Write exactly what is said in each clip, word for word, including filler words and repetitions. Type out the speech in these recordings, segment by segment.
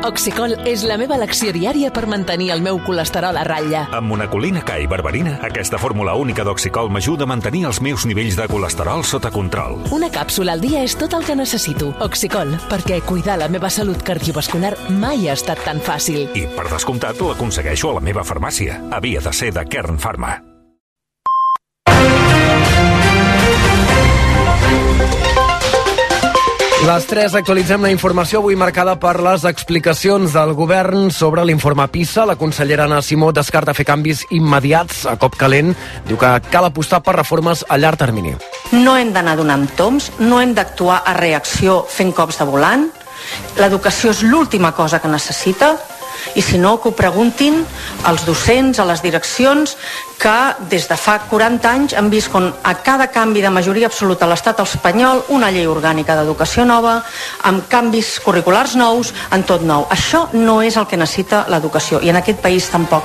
Oxicol és la meva elecció diària per mantenir el meu colesterol a ratlla. Amb monacolina K i berberina, aquesta fórmula única d'Oxicol m'ajuda a mantenir els meus nivells de colesterol sota control. Una càpsula al dia és tot el que necessito. Oxicol, perquè cuidar la meva salut cardiovascular mai ha estat tan fàcil. I, per descomptat, l'aconsegueixo a la meva farmàcia. Havia de ser de Kern Pharma. Les tres actualitzem la informació avui marcada per les explicacions del govern sobre l'informe PISA. La consellera Anna Simó descarta fer canvis immediats a cop calent. Diu que cal apostar per reformes a llarg termini. No hem d'anar donant toms, no hem d'actuar a reacció fent cops de volant. L'educació és l'última cosa que necessita. I si no, que ho preguntin als docents, a les direccions, que des de fa quaranta anys han vist com a cada canvi de majoria absoluta a l'estat espanyol una llei orgànica d'educació nova, amb canvis curriculars nous, en tot nou. Això no és el que necessita l'educació, i en aquest país tampoc.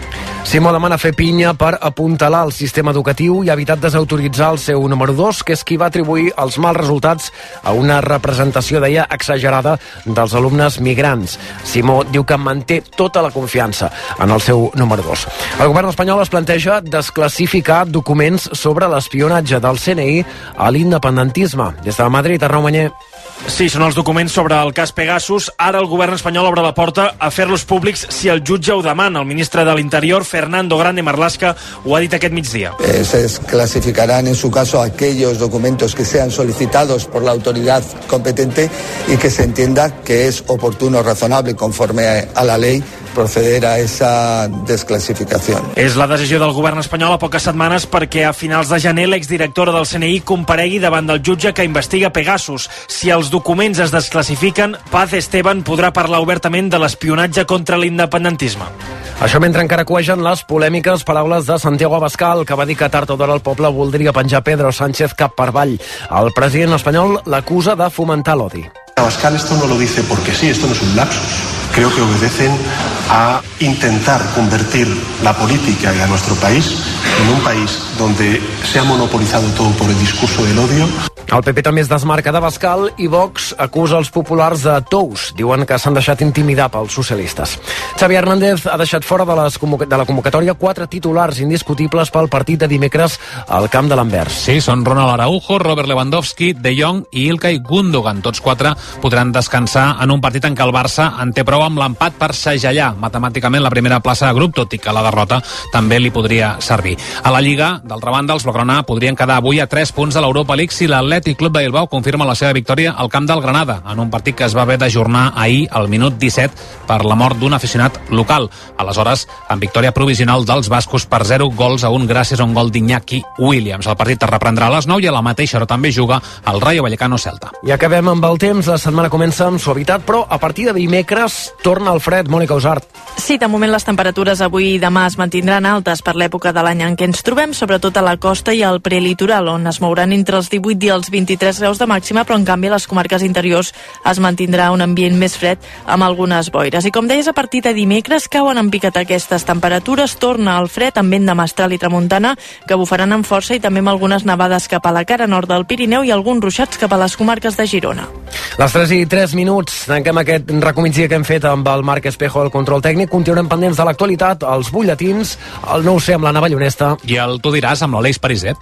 Simó demana fer pinya per apuntalar el sistema educatiu i ha evitat desautoritzar el seu número dos, que és qui va atribuir els mals resultats a una representació, deia, exagerada dels alumnes migrants. Simó diu que manté tota la confiança en el seu número dos. El govern espanyol es planteja desclassificar documents sobre l'espionatge del C N I a l'independentisme. Des de Madrid, Arnau Manyer. Sí, són els documents sobre el cas Pegasus. Ara el govern espanyol obre la porta a fer-los públics si el jutge ho demana. El ministre de l'Interior, Fernando Grande Marlaska, ho ha dit aquest migdia. Eh, se clasificarán en su caso aquellos documentos que sean solicitados por la autoridad competente y que se entienda que es oportuno o razonable conforme a la ley proceder a esa desclassificació. És la decisió del govern espanyol a poques setmanes perquè a finals de gener l'exdirectora del C N I comparegui davant del jutge que investiga Pegasus. Si els documents es desclassifiquen, Paz Esteban podrà parlar obertament de l'espionatge contra l'independentisme. Això mentre encara cuegen les polèmiques paraules de Santiago Abascal, que va dir que tard o d'hora el poble voldria penjar Pedro Sánchez cap per avall. El president espanyol l'acusa de fomentar l'odi. Abascal esto no lo dice porque sí, esto no es un lapsus. Creo que obedecen a intentar convertir la política y a nuestro país en un país donde se ha monopolizado todo por el discurso del odio. El P P també es desmarca d'Abascal i Vox acusa els populars de tous. Diuen que s'han deixat intimidar pels socialistes. Xavi Hernández ha deixat fora de, les de la convocatòria quatre titulars indiscutibles pel partit de dimecres al camp de l'Anvers. Sí, són Ronald Araujo, Robert Lewandowski, De Jong i Ilkay Gundogan. Tots quatre podran descansar en un partit en què el Barça en té prou amb l'empat per segellar matemàticament la primera plaça de grup, tot i que la derrota també li podria servir. A la Lliga, d'altra banda, els blaugrana podrien quedar avui a tres punts de l'Europa League si l'Atlètic Club de Bilbao confirma la seva victòria al camp del Granada, en un partit que es va haver d'ajornar ahir al minut disset per la mort d'un aficionat local. Aleshores, en victòria provisional dels bascos per zero gols a un gràcies a un gol d'Iñaki Williams. El partit es reprendrà a les nou i a la mateixa hora també juga el Rayo Vallecano Celta. I acabem amb el temps. La setmana comença amb suavitat, però a partir de dimecres torna el fred. Mònica Usart. Sí, de moment les temperatures avui i demà es mantindran altes per l'època de l'any en què ens trobem, sobretot a la costa i al prelitoral, on es mouran entre els divuit i els vint-i-tres graus de màxima, però en canvi a les comarques interiors es mantindrà un ambient més fred amb algunes boires. I com deies, a partir de dimecres cauen en picat aquestes temperatures, torna el fred amb vent de mestral i tramuntana que bufaran amb força i també amb algunes nevades cap a la cara nord del Pirineu i alguns ruixats cap a les comarques de Girona. Les tres i tres minuts, tanquem aquest recomigdia que hem fet amb el Marc Espejo al control tècnic. Continuem pendents de l'actualitat, els butlletins, el nou C amb la Navallonesta i el Tu diràs amb l'Aleix Pariset.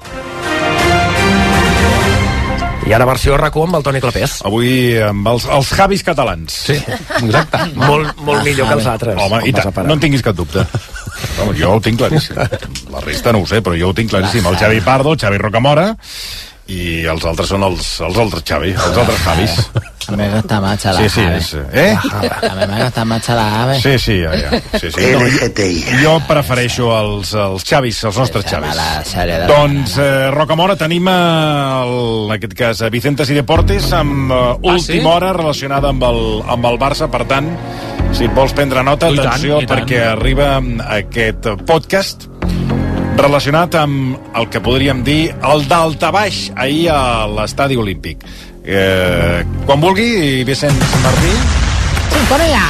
I ara versió R A C U amb el Toni Clapés. Avui amb els, els Javis catalans. Sí, exacte. molt, molt millor que els altres. Home, i tant, no en tinguis cap dubte. Home, jo ho tinc claríssim. La resta no ho sé, però jo ho tinc claríssim. El Xavi Pardo, el Xavi Rocamora, i els altres són els, els altres Xavi, els altres Javis. A mi m'agrada más a la sí, sí, ave. És, eh? A mi m'agrada más a la ave. Sí, sí, ja, ja. Sí, sí. No, jo, jo prefereixo els, els Xavis, els nostres Xavis. Doncs, eh, Rocamora, tenim el, en aquest cas a Vicentes i Deportes amb uh, última hora relacionada amb el, amb el Barça. Per tant, si et vols prendre nota, I atenció, tant, perquè arriba aquest podcast relacionat amb el que podríem dir el daltabaix ahir a l'estadi olímpic. Eh, quan vulgui, Vicent Martí. Sintonia.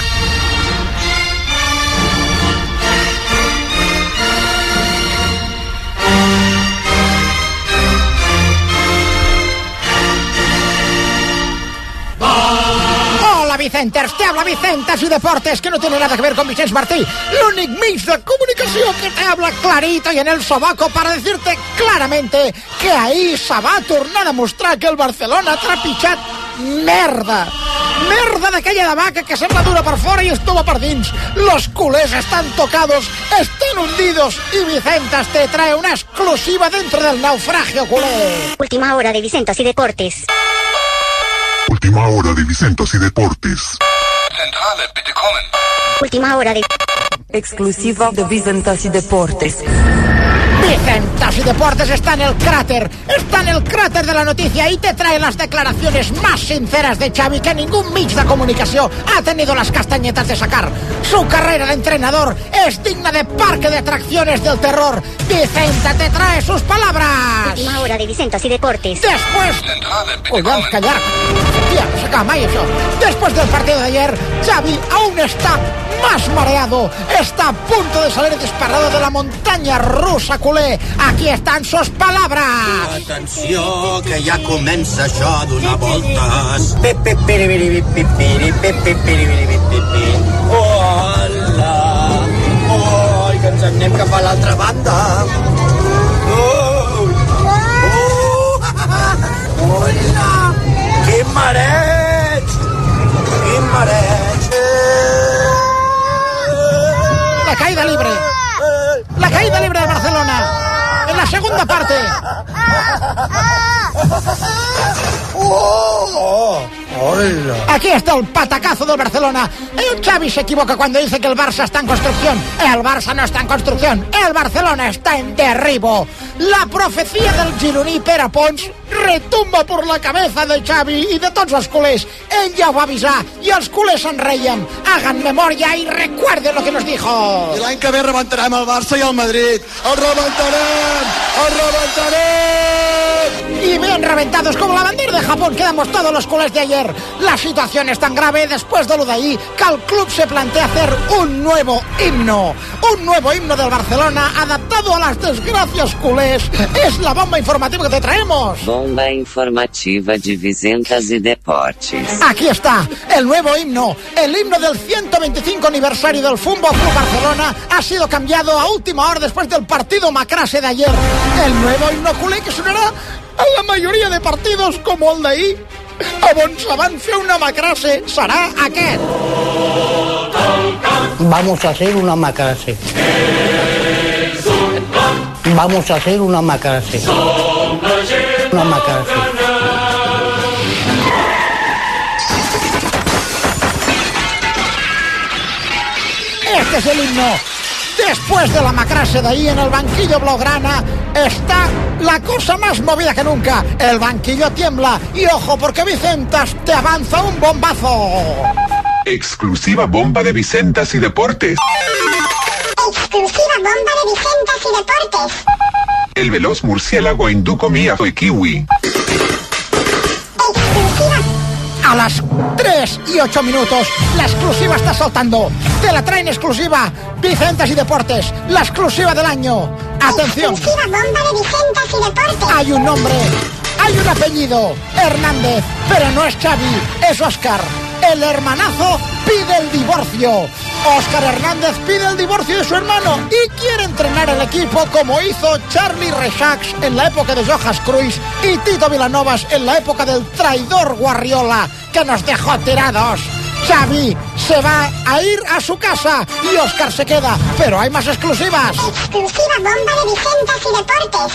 Vicenters, te habla Vicentas y Deportes, que no tiene nada que ver con Vicens Martí, l'únic mig de comunicació que te habla clarito y en el sobaco para decirte claramente que ahir se va tornar a mostrar que el Barcelona ha trepitjat merda. Merda d'aquella de vaca que sembla dura per fora i es tova per dins. Los culés están tocados, están hundidos y Vicentas te trae una exclusiva dentro del naufragio culé. Última hora de Vicentas y Deportes. Última hora de Vicentas y Deportes. Centrale, bitte kommen. Última hora de... Exclusiva de Vicentas y Deportes. Vicentas y Deportes está en el cráter, está en el cráter de la noticia y te trae las declaraciones más sinceras de Xavi que ningún mix de comunicación ha tenido las castañetas de sacar. Su carrera de entrenador es digna de parque de atracciones del terror. Vicenta te trae sus palabras. Última hora de Vicentas y Deportes. Después... Collons, callar. Tía, no se acaba mai això. Después del partido de ayer, Xavi aún está más mareado. Está a punto de salir disparado de la montaña rusa culé. Aquí están sus palabras. Atenció, que ja comença això a donar voltes. Pepe, pere, pere, pere, pepe, pere, pere, pere. Hola. Oi, que ens anem cap a l'altra banda. Oh. Oh. Hola. Quin mareig. Quin mareig. La caída libre. La caída libre de Barcelona. En la segunda parte. Oh, hola. Aquí está el patacazo del Barcelona. El Xavi se equivoca cuando dice que el Barça está en construcción. El Barça no está en construcción. El Barcelona está en derribo. La profecía del gironí Pere Pons retumba por la cabeza de Xavi y de tots els culés. Ell ja ho va avisar i els culés se'n reien. Hagan memoria y recuerden lo que nos dijo. I l'any que ve rebentarem el Barça i el Madrid. El rebentarem! El rebentarem! Y bien reventados como la bandera de Japón quedamos todos los culés de ayer. La situación es tan grave después de lo de ahí que el club se plantea hacer un nuevo himno. Un nuevo himno del Barcelona adaptado a las desgracias culés. Es la bomba informativa que te traemos. Bomba informativa de Vicentas y Deportes. Aquí está, el nuevo himno. El himno del ciento veinticinco aniversario del Fútbol Club Barcelona ha sido cambiado a última hora después del partido macrase de ayer. El nuevo himno culé que sonará a la mayoría de partidos como el d'ahir, on se van fer una macrase, serà aquest. Vamos a hacer una macrase. Vamos a hacer una macrase. Una macrase. Este es el himno. Después de la macrase de ahí en el banquillo blaugrana está la cosa más movida que nunca. El banquillo tiembla y ojo porque Vicentas te avanza un bombazo. Exclusiva bomba de Vicentas y Deportes. Exclusiva bomba de Vicentas y Deportes. El veloz murciélago hindú comía y kiwi. A las tres y ocho minutos, la exclusiva está saltando. Te la traen exclusiva Vicentas y Deportes, la exclusiva del año. Atención. Exclusiva bomba de Vicentas y Deportes. Hay un nombre, hay un apellido, Hernández, pero no es Xavi, es Óscar. El hermanazo pide el divorcio. Óscar Hernández pide el divorcio de su hermano y quiere entrenar el equipo como hizo Charlie Reixac en la época de Johan Cruyff y Tito Villanovas en la época del traidor Guardiola que nos dejó tirados. Xavi se va a ir a su casa y Óscar se queda, pero hay más exclusivas. Exclusiva bomba de Vicentas y Deportes.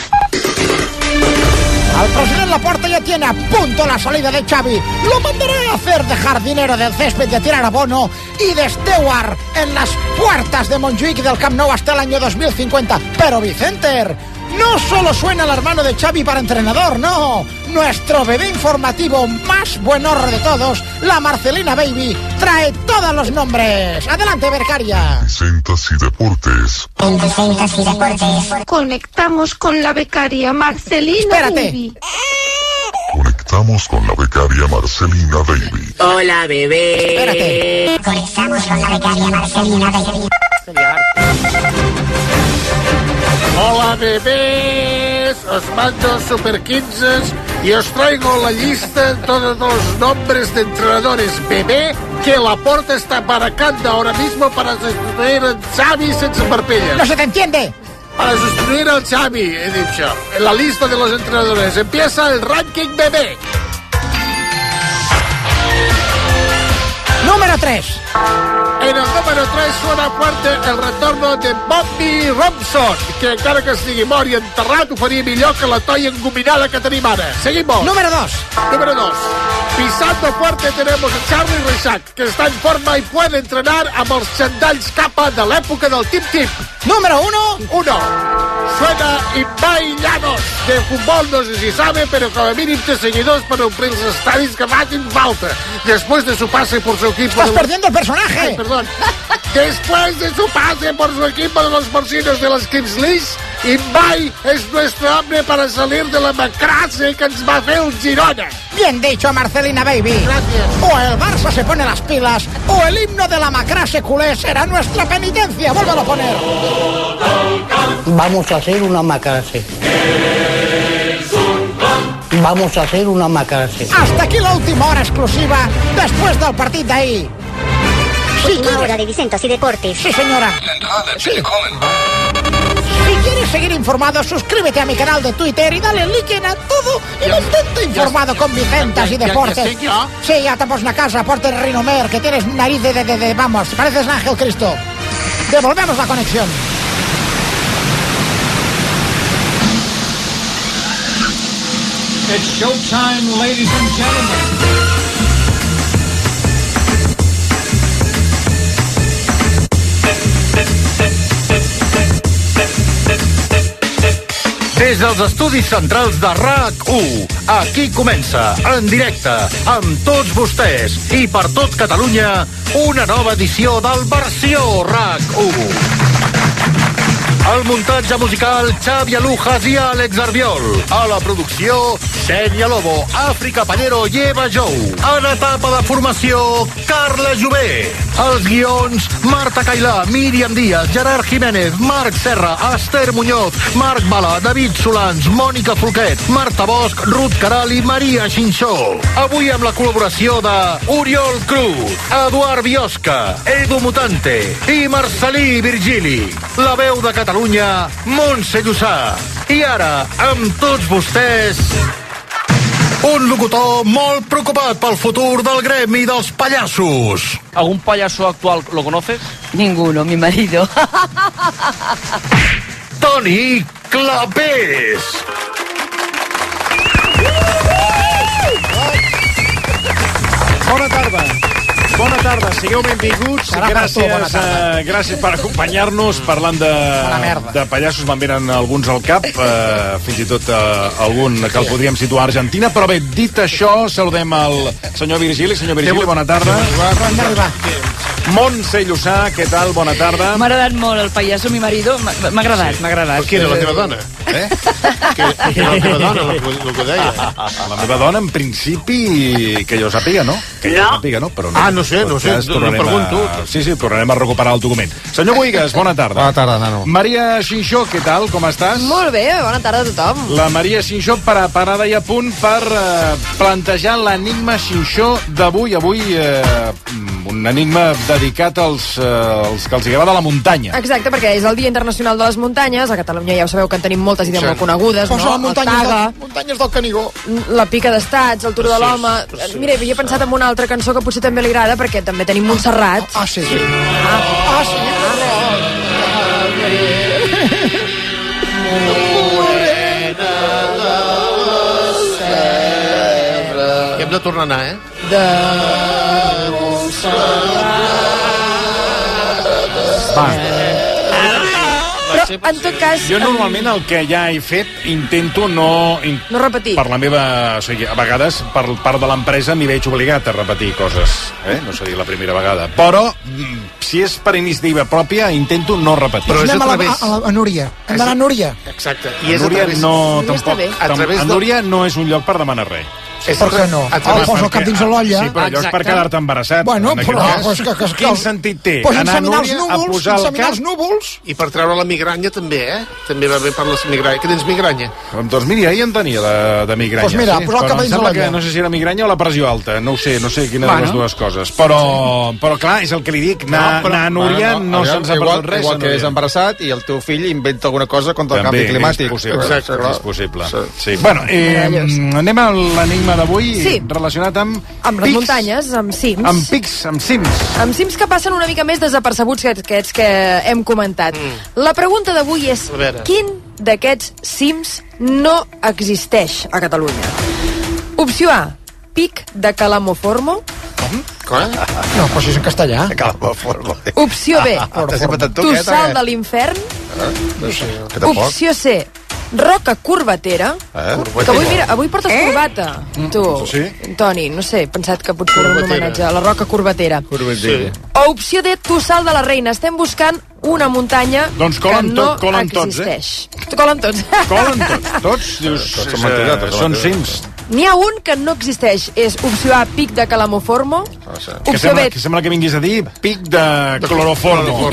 Al presidente Laporta ya tiene a punto la salida de Xavi. Lo mandará a hacer de jardinero del césped de tirar abono y de steward en las puertas de Montjuic y del Camp Nou hasta el año dos mil cincuenta. Pero Vicenter, no solo suena el hermano de Xavi para entrenador, no. Nuestro bebé informativo más buenorro de todos, la Marcelina Baby, trae todos los nombres. Adelante, becaria. Vicentas y Deportes. En Vicentas y Deportes. Conectamos con la becaria Marcelina Espérate. Baby. Conectamos con la becaria Marcelina Baby. Hola, bebé. Espérate. Conectamos con la becaria Marcelina Baby. Hola, bebés, os mando Super quince y os traigo la lista de todos los nombres de entrenadores bebé que Laporta está baracando ahora mismo para sustituir a Xavi sense parpella. ¡No se te entiende! Para sustituir al Xavi, he dicho. En la lista de los entrenadores empieza el ranking bebé. Número tres. En el número tres suena fuerte el retorno de Bobby Robson, que encara que estigui mort i enterrat ho faria millor que la toia engominada que tenim ara. Seguimos. Número dos. Número dos. Pisando fuerte tenemos a Charlie Reixac, que está en forma y puede entrenar amb els xandalls capa de l'època del Tip Tip. Número uno. Uno. Suena Ibai Llanos, de fútbol no sé si sabe, pero como mínimo de seguidores para omplir los estadis que facin falta. Después de su pase por su equipo... ¡Estás de... perdiendo el personaje! Ay, perdón. Después de su pase por su equipo de los porcinos de las Kings League, Ibai es nuestro hombre para salir de la macrase que ens va fer el Girona. Bien dicho, Marcelina Baby. Gracias. O el Barça se pone las pilas, o el himno de la macrase culé será nuestra penitencia. Vuélvelo a poner. Vamos a hacer una macrase. Vamos a hacer una macrase. Hasta aquí la última hora exclusiva después del partido de ahí. Si quieres... hora de Vicentas y Deportes. Sí, señora. Sí. Si quieres seguir informado, suscríbete a mi canal de Twitter y dale like a todo y mantente informado con Vicentas y Deportes. Sí, ya te pones a casa, porte el Rinomer, que tienes nariz de, de, de, de vamos, pareces Ángel Cristo. Devolvemos la conexión. It's showtime, ladies and gentlemen. Des dels estudis centrals de RAC u, aquí comença, en directe, amb tots vostès i per tot Catalunya, una nova edició del Versió RAC u. Al muntatge musical, Xavi Alujas i Àlex Arbiol. A la producció, Xènia Lobo, Àfrica Pallero i Eva Jou. En etapa de formació, Carla Jové. Els guions, Marta Cailà, Míriam Díaz, Gerard Jiménez, Marc Serra, Esther Muñoz, Marc Bala, David Solans, Mònica Folquet, Marta Bosch, Ruth Caral i Maria Xinxó. Avui amb la col·laboració de Oriol Cruz, Eduard Biosca, Edu Mutante i Marcelí Virgili. La veu de Catalunya, Montse Llussà. I ara, amb tots vostès, un locutor molt preocupat pel futur del gremi dels pallassos. ¿Algún payaso actual lo conoces? Ninguno, mi marido. Toni Clapés. Bona tarda. Bona tarda, sigueu benvinguts. Gràcies, uh, gràcies per acompanyar-nos parlant de, de pallassos. Me'n venen alguns al cap, uh, fins i tot uh, algun que el podríem situar a Argentina. Però bé, dit això, saludem el senyor Virgili. Senyor Virgili, bona tarda. Montse Llussà, què tal? Bona tarda. M'ha agradat molt el pallasso, mi marido. M'ha agradat, m'ha agradat. Qui era la teva dona? Eh? Que, que era la teva dona, el que deia. La meva dona, en principi, que jo sàpiga, no? Que jo sàpiga, no? Però no. Ah, no sé, no sé, no pregunto. A... Sí, sí, tornarem a recuperar el document. Senyor Boigas, bona tarda. Bona tarda, nano. Maria Xinxó, què tal? Com estàs? Molt bé, bona tarda a tothom. La Maria Xinxó preparada i a punt per eh, plantejar l'enigma Xinxó d'avui. Avui, eh, un enigma dedicat als, eh, als que els agrada la muntanya. Exacte, perquè és el Dia Internacional de les Muntanyes. A Catalunya ja ho sabeu que en tenim moltes i de molt conegudes, Posa no? El Taga, muntanyes del Canigó, la Pica d'Estats, el Tour de l'Home. Mira, havia pensat en una altra cançó que potser també li agrada, perquè també tenim Montserrat. Ah, sí, sí. Ah, ah sí. Que hem de tornar a anar, eh? De Montserrat. Va. Però, en tot cas... Jo normalment el que ja he fet intento no... In... No repetir. Per la meva... O sigui, a vegades, per part de l'empresa, m'hi veig obligat a repetir coses. Eh? No seria la primera vegada. Però, si és per iniciativa pròpia, intento no repetir. Però és a través... A, a, a Núria. Hem d'anar a Núria. Exacte. I és a Núria no... Tampoc, a través de... A Núria no és un lloc per demanar res. Per què no? El poso el cap dins de l'olla. Sí, però allò és per quedar-te embarassat. Bueno, però... Pues que, que, Quin sentit té? Pues Anar a inseminar els Núria a núvols, posar el inseminar cap... els núvols. I per treure la migranya també, eh? També va bé per la migranya. Que tens migranya? Doncs mira, ahir en tenia de, de migranya. Pues mira, sí. posar el cap dins de l'olla. No sé si era migranya o la pressió alta. No ho sé, no sé quina bueno. de les dues coses. Però, però clar, és el que li dic. Anar, no, però, anar a Núria no, no, no se'ns ha perdut res. Igual que és embarassat i el teu fill inventa alguna cosa contra el canvi climàtic. És possible. Exacte, és possible. Sí. Sí. Bueno, eh, anem a l'enigma d'avui sí. relacionat amb... Amb les muntanyes, amb cims. Amb pics, amb cims. Amb cims que passen una mica més desapercebuts que aquests que hem comentat. Mm. La pregunta d'avui és quin d'aquests cims no existeix a Catalunya? Opció A, Pic de Calamoformo. Com? Com? No, però si és en castellà. Calamoformo. Opció B, Tossal de l'Infern. No sé. Opció C, Roca Corbatera. Eh? Que avui, mira, avui portes eh? corbata, tu, sí? Toni. No sé, he pensat que potser era un homenatge a la Roca Corbatera. Corbatera. Sí. O opció D, Tossal de la Reina. Estem buscant una muntanya doncs que no tot, colen existeix. Tots, eh? Colen tots. Colen tots. Tots, dius, tots són mentida, tots són cims. N'hi ha un que no existeix. És opció A, Pic de Calamoformo. Oh, sí. Que, sembla, que sembla que vinguis a dir Pic de, de cloroformo.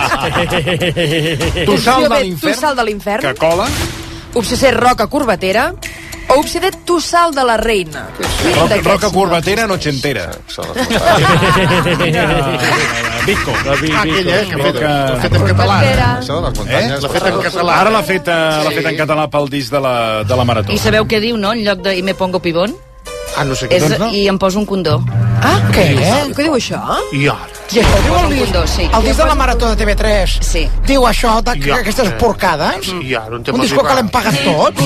Tossal de l'Infern. Tossal de l'Infern. Que cola. Opció C, Roca Corbatera. O opció D, Tossal de la Reina. Roca, roca Corbatera nochentera. Vico. Aquella, que l'ha fet en català. L'ha fet en català. Ara l'ha fet en català pel disc de la Marató. I sabeu què diu, no? En lloc de i me pongo pibón? Ah, no sé què. És, I em poso un condó. Ah, què? Què diu això? I ara? I això diu el disc, sí. el disc de la Marató de T V tres. Sí. Diu això d'aquestes porcades? I ara, un Un disco que l'hem pagat tots?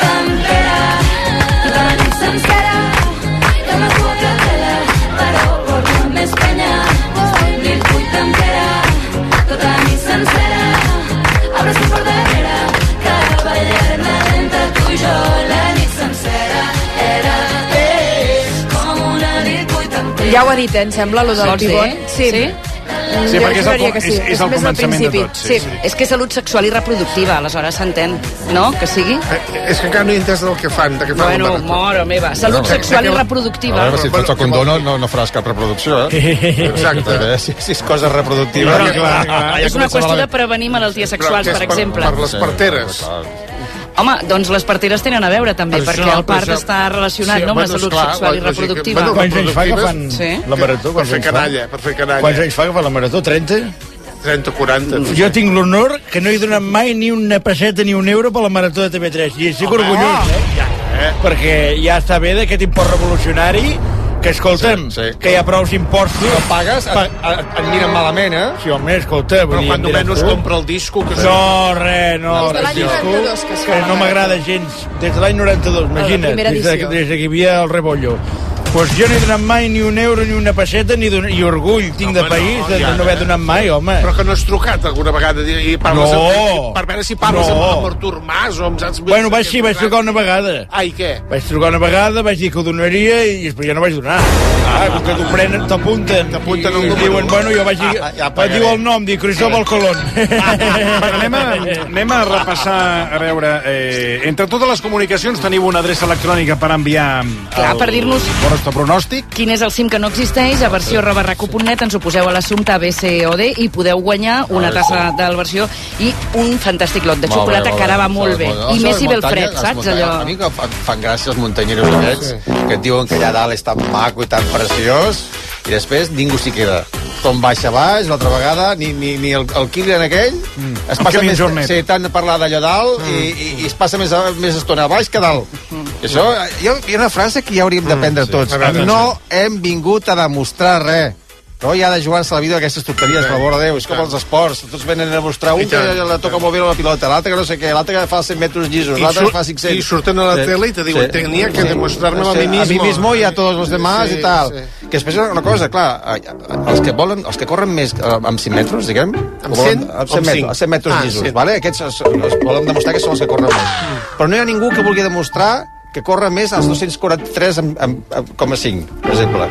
Ja ho ha dit, eh, em sembla, lo del pibón. Sí? Sí? Sí, perquè és el, és, és el començament de tot. Sí, sí. És que és salut sexual i reproductiva, aleshores s'entén, no? Que sigui? Eh, és que encara no he entès del que fan. De què fan bueno, mora meva. Salut no, sexual i reproductiva. A veure, si et fots el condó no, no, no faràs cap reproducció, eh? Exacte. Si, si és cosa reproductiva... Però, clar, clar, és una qüestió de prevenir malalties sexuals, per exemple. Per les parteres. Home, doncs les parteres tenen a veure també, per perquè això, el part això... està relacionat sí, no, amb bueno, la salut clar, sexual i reproductiva. Bueno, quants anys fa que fan sí? la marató? Per fer canalla, per fer canalla. Quants anys fa que fan la marató? trenta? trenta, quaranta. Jo tinc l'honor que no he donat mai ni una peseta ni un euro per la marató de T V tres. I estic orgullós, eh? Ja, eh? Perquè ja està bé d'aquest import revolucionari que, escolta'm, sí, sí, que hi ha prou impostos... Si no pagues, et, et, et miren malament, eh? Sí, home, escolta... Però quan menys compra el disco... Que no, res, no. Des de l'any noranta-dos que es fa. Que no m'agrada gens. Des de l'any noranta-dos, imagina't. Des, de, des que hi havia el Rebollo. Pues jo no he donat mai ni un euro ni una peseta ni, don... i orgull tinc no, de país no, de ja, no haver donat mai, home. Però que no has trucat alguna vegada i parles no, amb, per veure si parles no. amb Artur Mas o amb Sants... Bueno, vaig, sí, vaig trucar una vegada. Ah, i què? Vaig trucar una vegada, vaig dir que ho donaria i després ja no vaig donar. Ah, com que t'ho prenen, t'apunten. T'apunten el número. Diuen, bueno, jo vaig dir... Ah, ja vaig dir el nom, dic Cristóbal Colón. Bueno, anem a, anem a repassar, a veure... Eh, entre totes les comunicacions teniu una adreça electrònica per enviar... Clar, el, per dir-nos... El vostre pronòstic. Quin és el cim que no existeix, a versió arroba rac u punt net, ens ho poseu a l'assumpte A B C O D i podeu guanyar una tassa del versió i un fantàstic lot de xocolata que ara va molt bé. I més si ve el fred, saps? Allò... A mi que fan gràcia els muntanyeros aquests, que et diuen que allà dalt és tan maco i tan preciós, i després ningú s'hi queda. Tom baixa baix, l'altra vegada, ni, ni, ni el, el Kilian aquell, mm. es passa més, sí, tant parlar d'allò dalt mm. i, i, i es passa més, més estona a baix que dalt. Mm. Això, hi ha, hi ha una frase que ja hauríem d'aprendre mm, sí. tots. No hem vingut a demostrar res. No hi ha de jugar-se la vida d'aquestes tonteries, per l'amor de Déu. És com els esports. Tots venen a demostrar un que la toca molt bé la pilota, l'altre que no sé què, l'altre que fa cent metres llisos, l'altre que fa cinc-cents. I surten a la sí. tele i te diuen, sí. tenia que demostrar-me sí. a mi mismo. A mi mismo y a todos los demás sí, i tal. Sí. Que després una cosa, clar, els que volen, els que corren més amb cinc metres, diguem, amb cent? Amb cent metres, amb cent metres llisos, vale? Aquests es, es volen demostrar que són els que corren més. Però no hi ha ningú que vulgui demostrar que corre més als dos-cents quaranta-tres coma cinc, per exemple.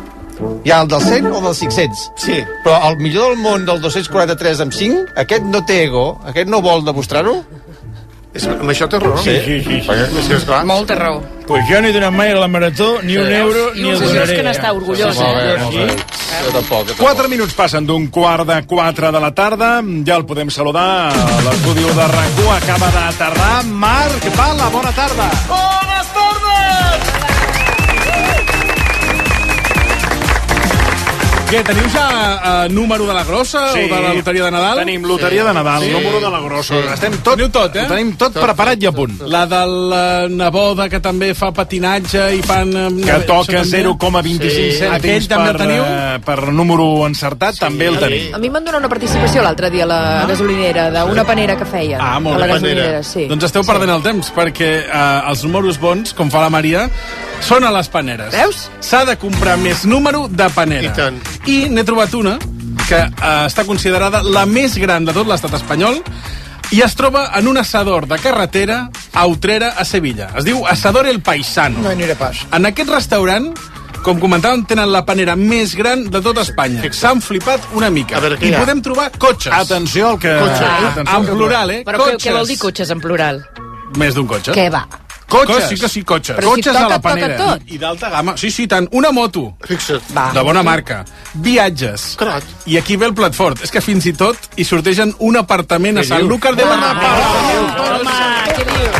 Hi ha el del cent o del cinc-cents. Sí. Però el millor del món del dos-cents quaranta-tres amb cinc, aquest no té ego, aquest no vol demostrar-ho. És, amb això té raó. Sí, sí, sí. sí. sí. Molta raó. Pues jo no he donat mai a la marató ni un euro ni el donaré. És que n'està orgullós. Sí, molt bé, jo tampoc. Quatre minuts passen d'un quart de quatre de la tarda. Ja el podem saludar. L'estudi de RAC u acaba d'aterrar. Marc Bala, bona tarda. Bones tardes! Què, teniu ja uh, número de la grossa Sí. o de la loteria de Nadal? Tenim loteria de Nadal, Sí. número de la grossa. Sí. Estem tot, Teniu tot, eh? Ho tenim tot, tot preparat i a punt. La de la neboda, que també fa patinatge i fan... eh, Que toca això zero coma vint-i-cinc Sí. cèntims Aquell també el per, teniu? eh, per número encertat, també el tenim. A mi m'han donat una participació l'altre dia a la gasolinera, d'una panera que feien. Ah, molt a la bé. gasolinera, sí. Doncs esteu perdent el temps, perquè uh, els números bons, com fa la Maria, són a les paneres. Veus? S'ha de comprar més número de panera. I tant. I n'he trobat una que uh, està considerada la més gran de tot l'estat espanyol i es troba en un assador de carretera a Utrera, a Sevilla. Es diu Asador El Paisano. No hi aniré pas. En aquest restaurant, com comentàvem, tenen la panera més gran de tot Espanya. S'han flipat una mica. A veure, què I hi ha? podem trobar cotxes. Atenció al que... Cotxes. Atenció En al que- plural, eh? Però què, què vol dir cotxes en plural? Més d'un cotxe. Què va? Cotxes? Sí que sí, cotxes. Però si cotxes toca, a la toca panera. tot. I, i d'alta gamma. Sí, sí, tant. Una moto. Fixa't. Va. De bona marca. Viatges. Carat. I aquí ve el plat fort. És que fins i tot hi sortegen un apartament a Sanlúcar de Barrameda. Home, què dius?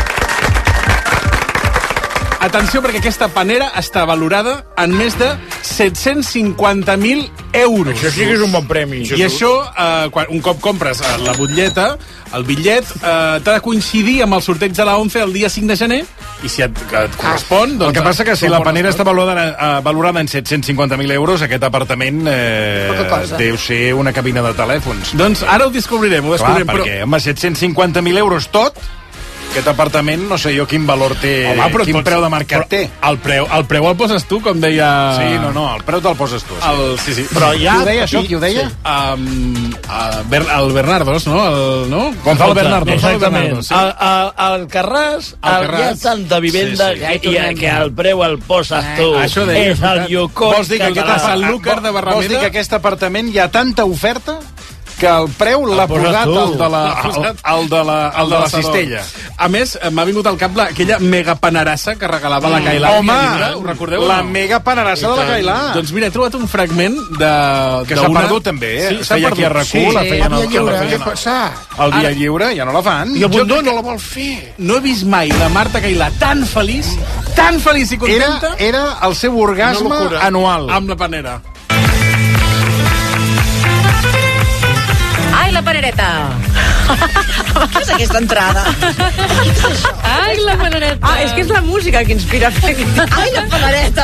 Atenció, perquè aquesta panera està valorada en més de set-cents cinquanta mil euros. Això sí que és un bon premi. I això, eh, quan, un cop compres eh, la butlleta, el bitllet, eh, t'ha de coincidir amb el sorteig de la ONCE el dia cinc de gener, i si et, que et correspon... Doncs, El que passa que si t'ho la portes panera tot. està valorada, uh, valorada en set-cents cinquanta mil euros, aquest apartament eh, Poca cosa. deu ser una cabina de telèfons. Doncs ara ho descobrirem, ho Clar, descobrirem. perquè amb set-cents cinquanta mil euros tot, aquest apartament, no sé jo quin valor té, Home, però quin tots- preu de mercat té. El preu, el preu el poses tu, com deia... Sí, no, no, el preu te'l poses tu. Sí. El, sí, sí. Però ja... Qui ho deia, això? Qui ho deia? Sí. Um, uh, Ber, el Bernardos, no? El, no? Gonzalo Bernardo. Gonzalo Exactament. Bernardos, sí. Al, al, al Carràs, Al al, hi ha Carràs. tanta vivenda Sí, sí. Ja hi que, i, tornem. que el preu el poses tu. Això deia, és el veritat. Yukon Vols dir que aquest català. a Sanlúcar de Barrameda? Vols dir que aquest apartament hi ha tanta oferta que el preu l'ha poses posat tu. el de la, L'ha posat. el, el de la, el de la cistella. A més, eh, m'ha vingut al cap la, aquella mega panarassa que regalava la Cailà. Home, ho recordeu? o la no? mega panarassa de la Cailà. Doncs mira, he trobat un fragment de... Que s'ha d'una- perdut també, eh? Sí, Es s'ha feia aquí a perdut. RAC u, la feien El al- dia lliure, la què feien al- passa? El dia Ara- lliure ja no la fan. I el Jo Bundó crec que- no la vol fer. No he vist mai la Marta Cailà tan feliç, tan feliç i Era, contenta era el seu Una orgasme locura. anual. amb la panera. Ai, la panereta! Què és aquesta entrada? Ai, la panereta. Ah, és que és la música que inspira a fer... Ai, la panereta!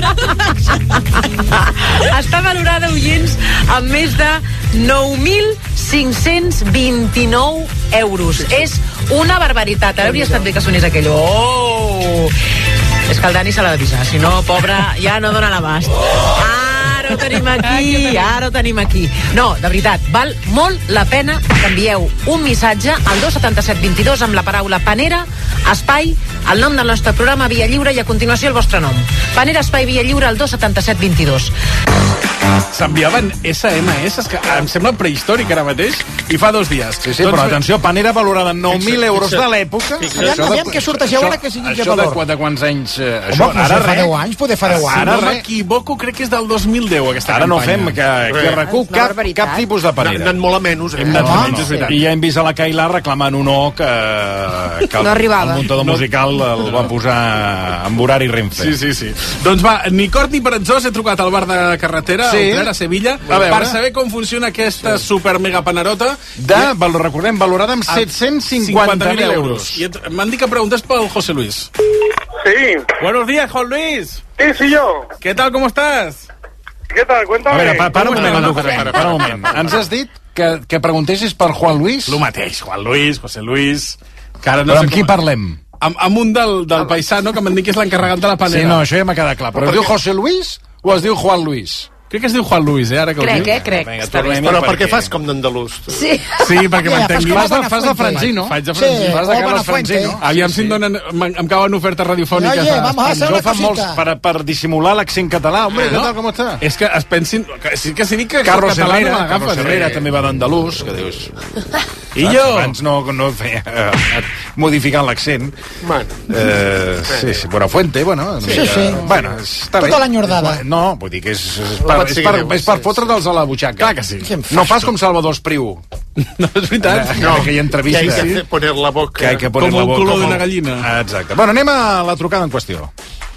Està valorada, oients, amb més de nou mil cinc-cents vint-i-nou euros. És una barbaritat. Ara hauria estat bé que sonés aquell... Oh! És que el Dani se l'ha d'avisar, si no, pobre, ja no dona l'abast. Ara ho tenim aquí, ara ho tenim aquí. No, de veritat, val molt la pena que envieu un missatge al dos setanta set vint-i-dos amb la paraula panera, espai, el nom del nostre programa Via Lliure i a continuació el vostre nom. Panera, espai, Via Lliure al dos setanta set vint-i-dos. S'enviaven esse eme esse, que em sembla prehistòric ara mateix, i fa dos dies. Sí, sí, però atenció, panera valorada en nou mil euros de l'època. Aviam, aviam què sortegeu ara que sigui Això que de, valor. qua- de quants anys... Eh, Home, això, no sé, ara fa res. deu anys, poder fa deu Si anys. Ara no res. m'equivoco, crec que és del dos mil deu, aquesta Ara no campanya. fem que, que RAC u Una cap, barbaritat. cap tipus de Han panera. anat molt a menys, eh? Hem anat No, a menys, no. és veritat. I ja hem vist a la Cailà reclamant un o que, que el, No arribava. el muntador musical el va posar amb horari Renfe. Sí, sí, sí. Doncs va, ni cort ni peretzós, he trucat al bar de carretera, Sí. a Utrera, a Sevilla, A veure. per saber com funciona aquesta sí. super mega panerota. De, val, recordem, valorada amb set-cents cinquanta mil euros. I et- m'han dit que preguntes pel José Luis. Sí. Buenos días, Juan Luis. Sí, sí, yo. ¿Qué tal, cómo estás? ¿Qué tal? A Cuéntame. veure, pa, para un Com moment, estàs? Lucas, para, para un moment. Ens has dit que, que preguntessis per Juan Luis? Lo mateix, Juan Luis, José Luis... Que ara no Però sé amb qui com- parlem? Amb, amb un del, del paisano que m'han dit que és l'encarregat de la panera. Sí, no, això ja m'ha quedat clar. Però es diu José Luis o es diu Juan Luis? Crec que es diu Juan Luis, eh, ara que ho Crec, diu. eh, crec. Vinga, Està bé. tornem-hi Però per què perquè- fas com d'andalús? Sí. Sí, perquè Ja, m'entenguis. fas com Fas de, fas de Francino. Faig de Sí, Francino. Fas de o Carles Buenafuente. Francino. Aviam si em donen... Em, em cauen ofertes radiofòniques. Oye, a vamos a hacer Espanya. una Jo fan molts cosita. per, per dissimular l'accent català. Hombre, Eh, què no? tal, com està? És que es pensin... Que, sí que si dic que Carlos català Herrera, no m'agafa, Carlos sí. Herrera també va d'andalús, que dius... I jo? Abans no, no feia... Eh, modificant l'accent. Bueno. Eh, sí, sí, Buenafuente, bueno... Sí, sí. Bueno, està bé. Tota l'anyordada. No, vull dir que és, és per, és per, és per fotre'ls a la butxaca. Clar que sí. No fas com Salvador Espriu. No, és veritat. No, que hi ha entrevista. Que hay que poner la boca. Que hay que poner com la el boca. color Com d'una el... gallina. Exacte. Bueno, anem a la trucada en qüestió.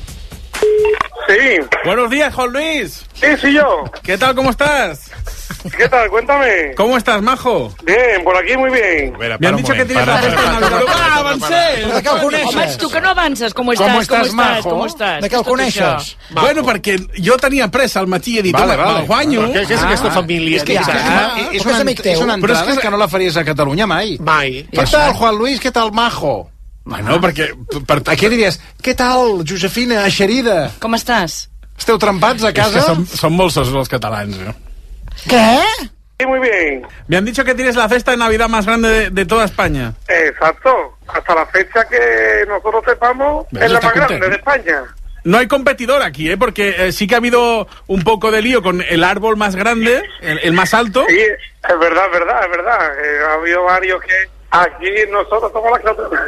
Sí. Buenos días, Juan Luis. Sí, sí, yo. ¿Qué tal, cómo estás? ¿Qué tal? Cuéntame. ¿Cómo estás, majo? Bien, por aquí muy bien. Vera, Me han dicho que tienes la festa de Navidad. ¡Ah, avancé! De què el coneixes? Home, tu que no avances, com estàs, Com com estàs, estàs, majo? com estàs? De què el coneixes? Bueno, perquè jo tenia pressa al matí i he dit, Vale, home, vale. me'l guanyo. Què és aquesta família? És que, és, que, Ah, és, és, perquè és una, amic teu. és una Però és entrada que- que no la faries a Catalunya mai. Mai. Què tal, Juan Luis? Què tal, majo? Bueno, perquè... Per, A què diries? Què tal, Josefina, Eixerida? Com estàs? Esteu trempats a és que casa? són, són molt sosos els catalans, eh? Què? Sí, muy bien. Me han dicho que tienes la festa de Navidad más grande de, de toda España. Exacto. Hasta la fecha que nosotros sepamos, ¿Ves? es la Está más grande contento. de España. No hay competidor aquí, ¿eh? Porque eh, sí que ha habido un poco de lío con el árbol más grande, el, el más alto. Sí, es verdad, es verdad, es verdad. Eh, ha habido varios que aquí nosotros somos la carrera,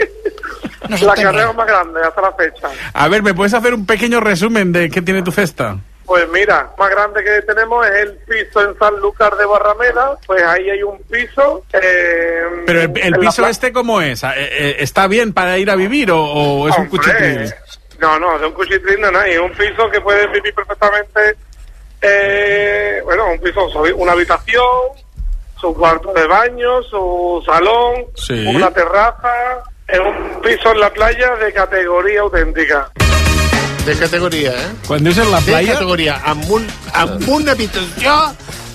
la carrera más grande hasta la fecha. A ver, ¿me puedes hacer un pequeño resumen de qué tiene tu festa? Pues mira, más grande que tenemos es el piso en Sanlúcar de Barrameda, pues ahí hay un piso. Eh, Pero el, el en la piso pla- este, ¿cómo es? Eh, eh, ¿Está bien para ir a vivir o, o es un Hombre, cuchitril? No, no, de un cuchitril no hay, es un piso que puedes vivir perfectamente, eh, bueno, un piso, una habitación, su cuarto de baño, su salón, Sí. una terraza, es un piso en la playa de categoría auténtica. De categoria, eh? Quan dius en la De playa... categoria, amb, un, amb una habitació,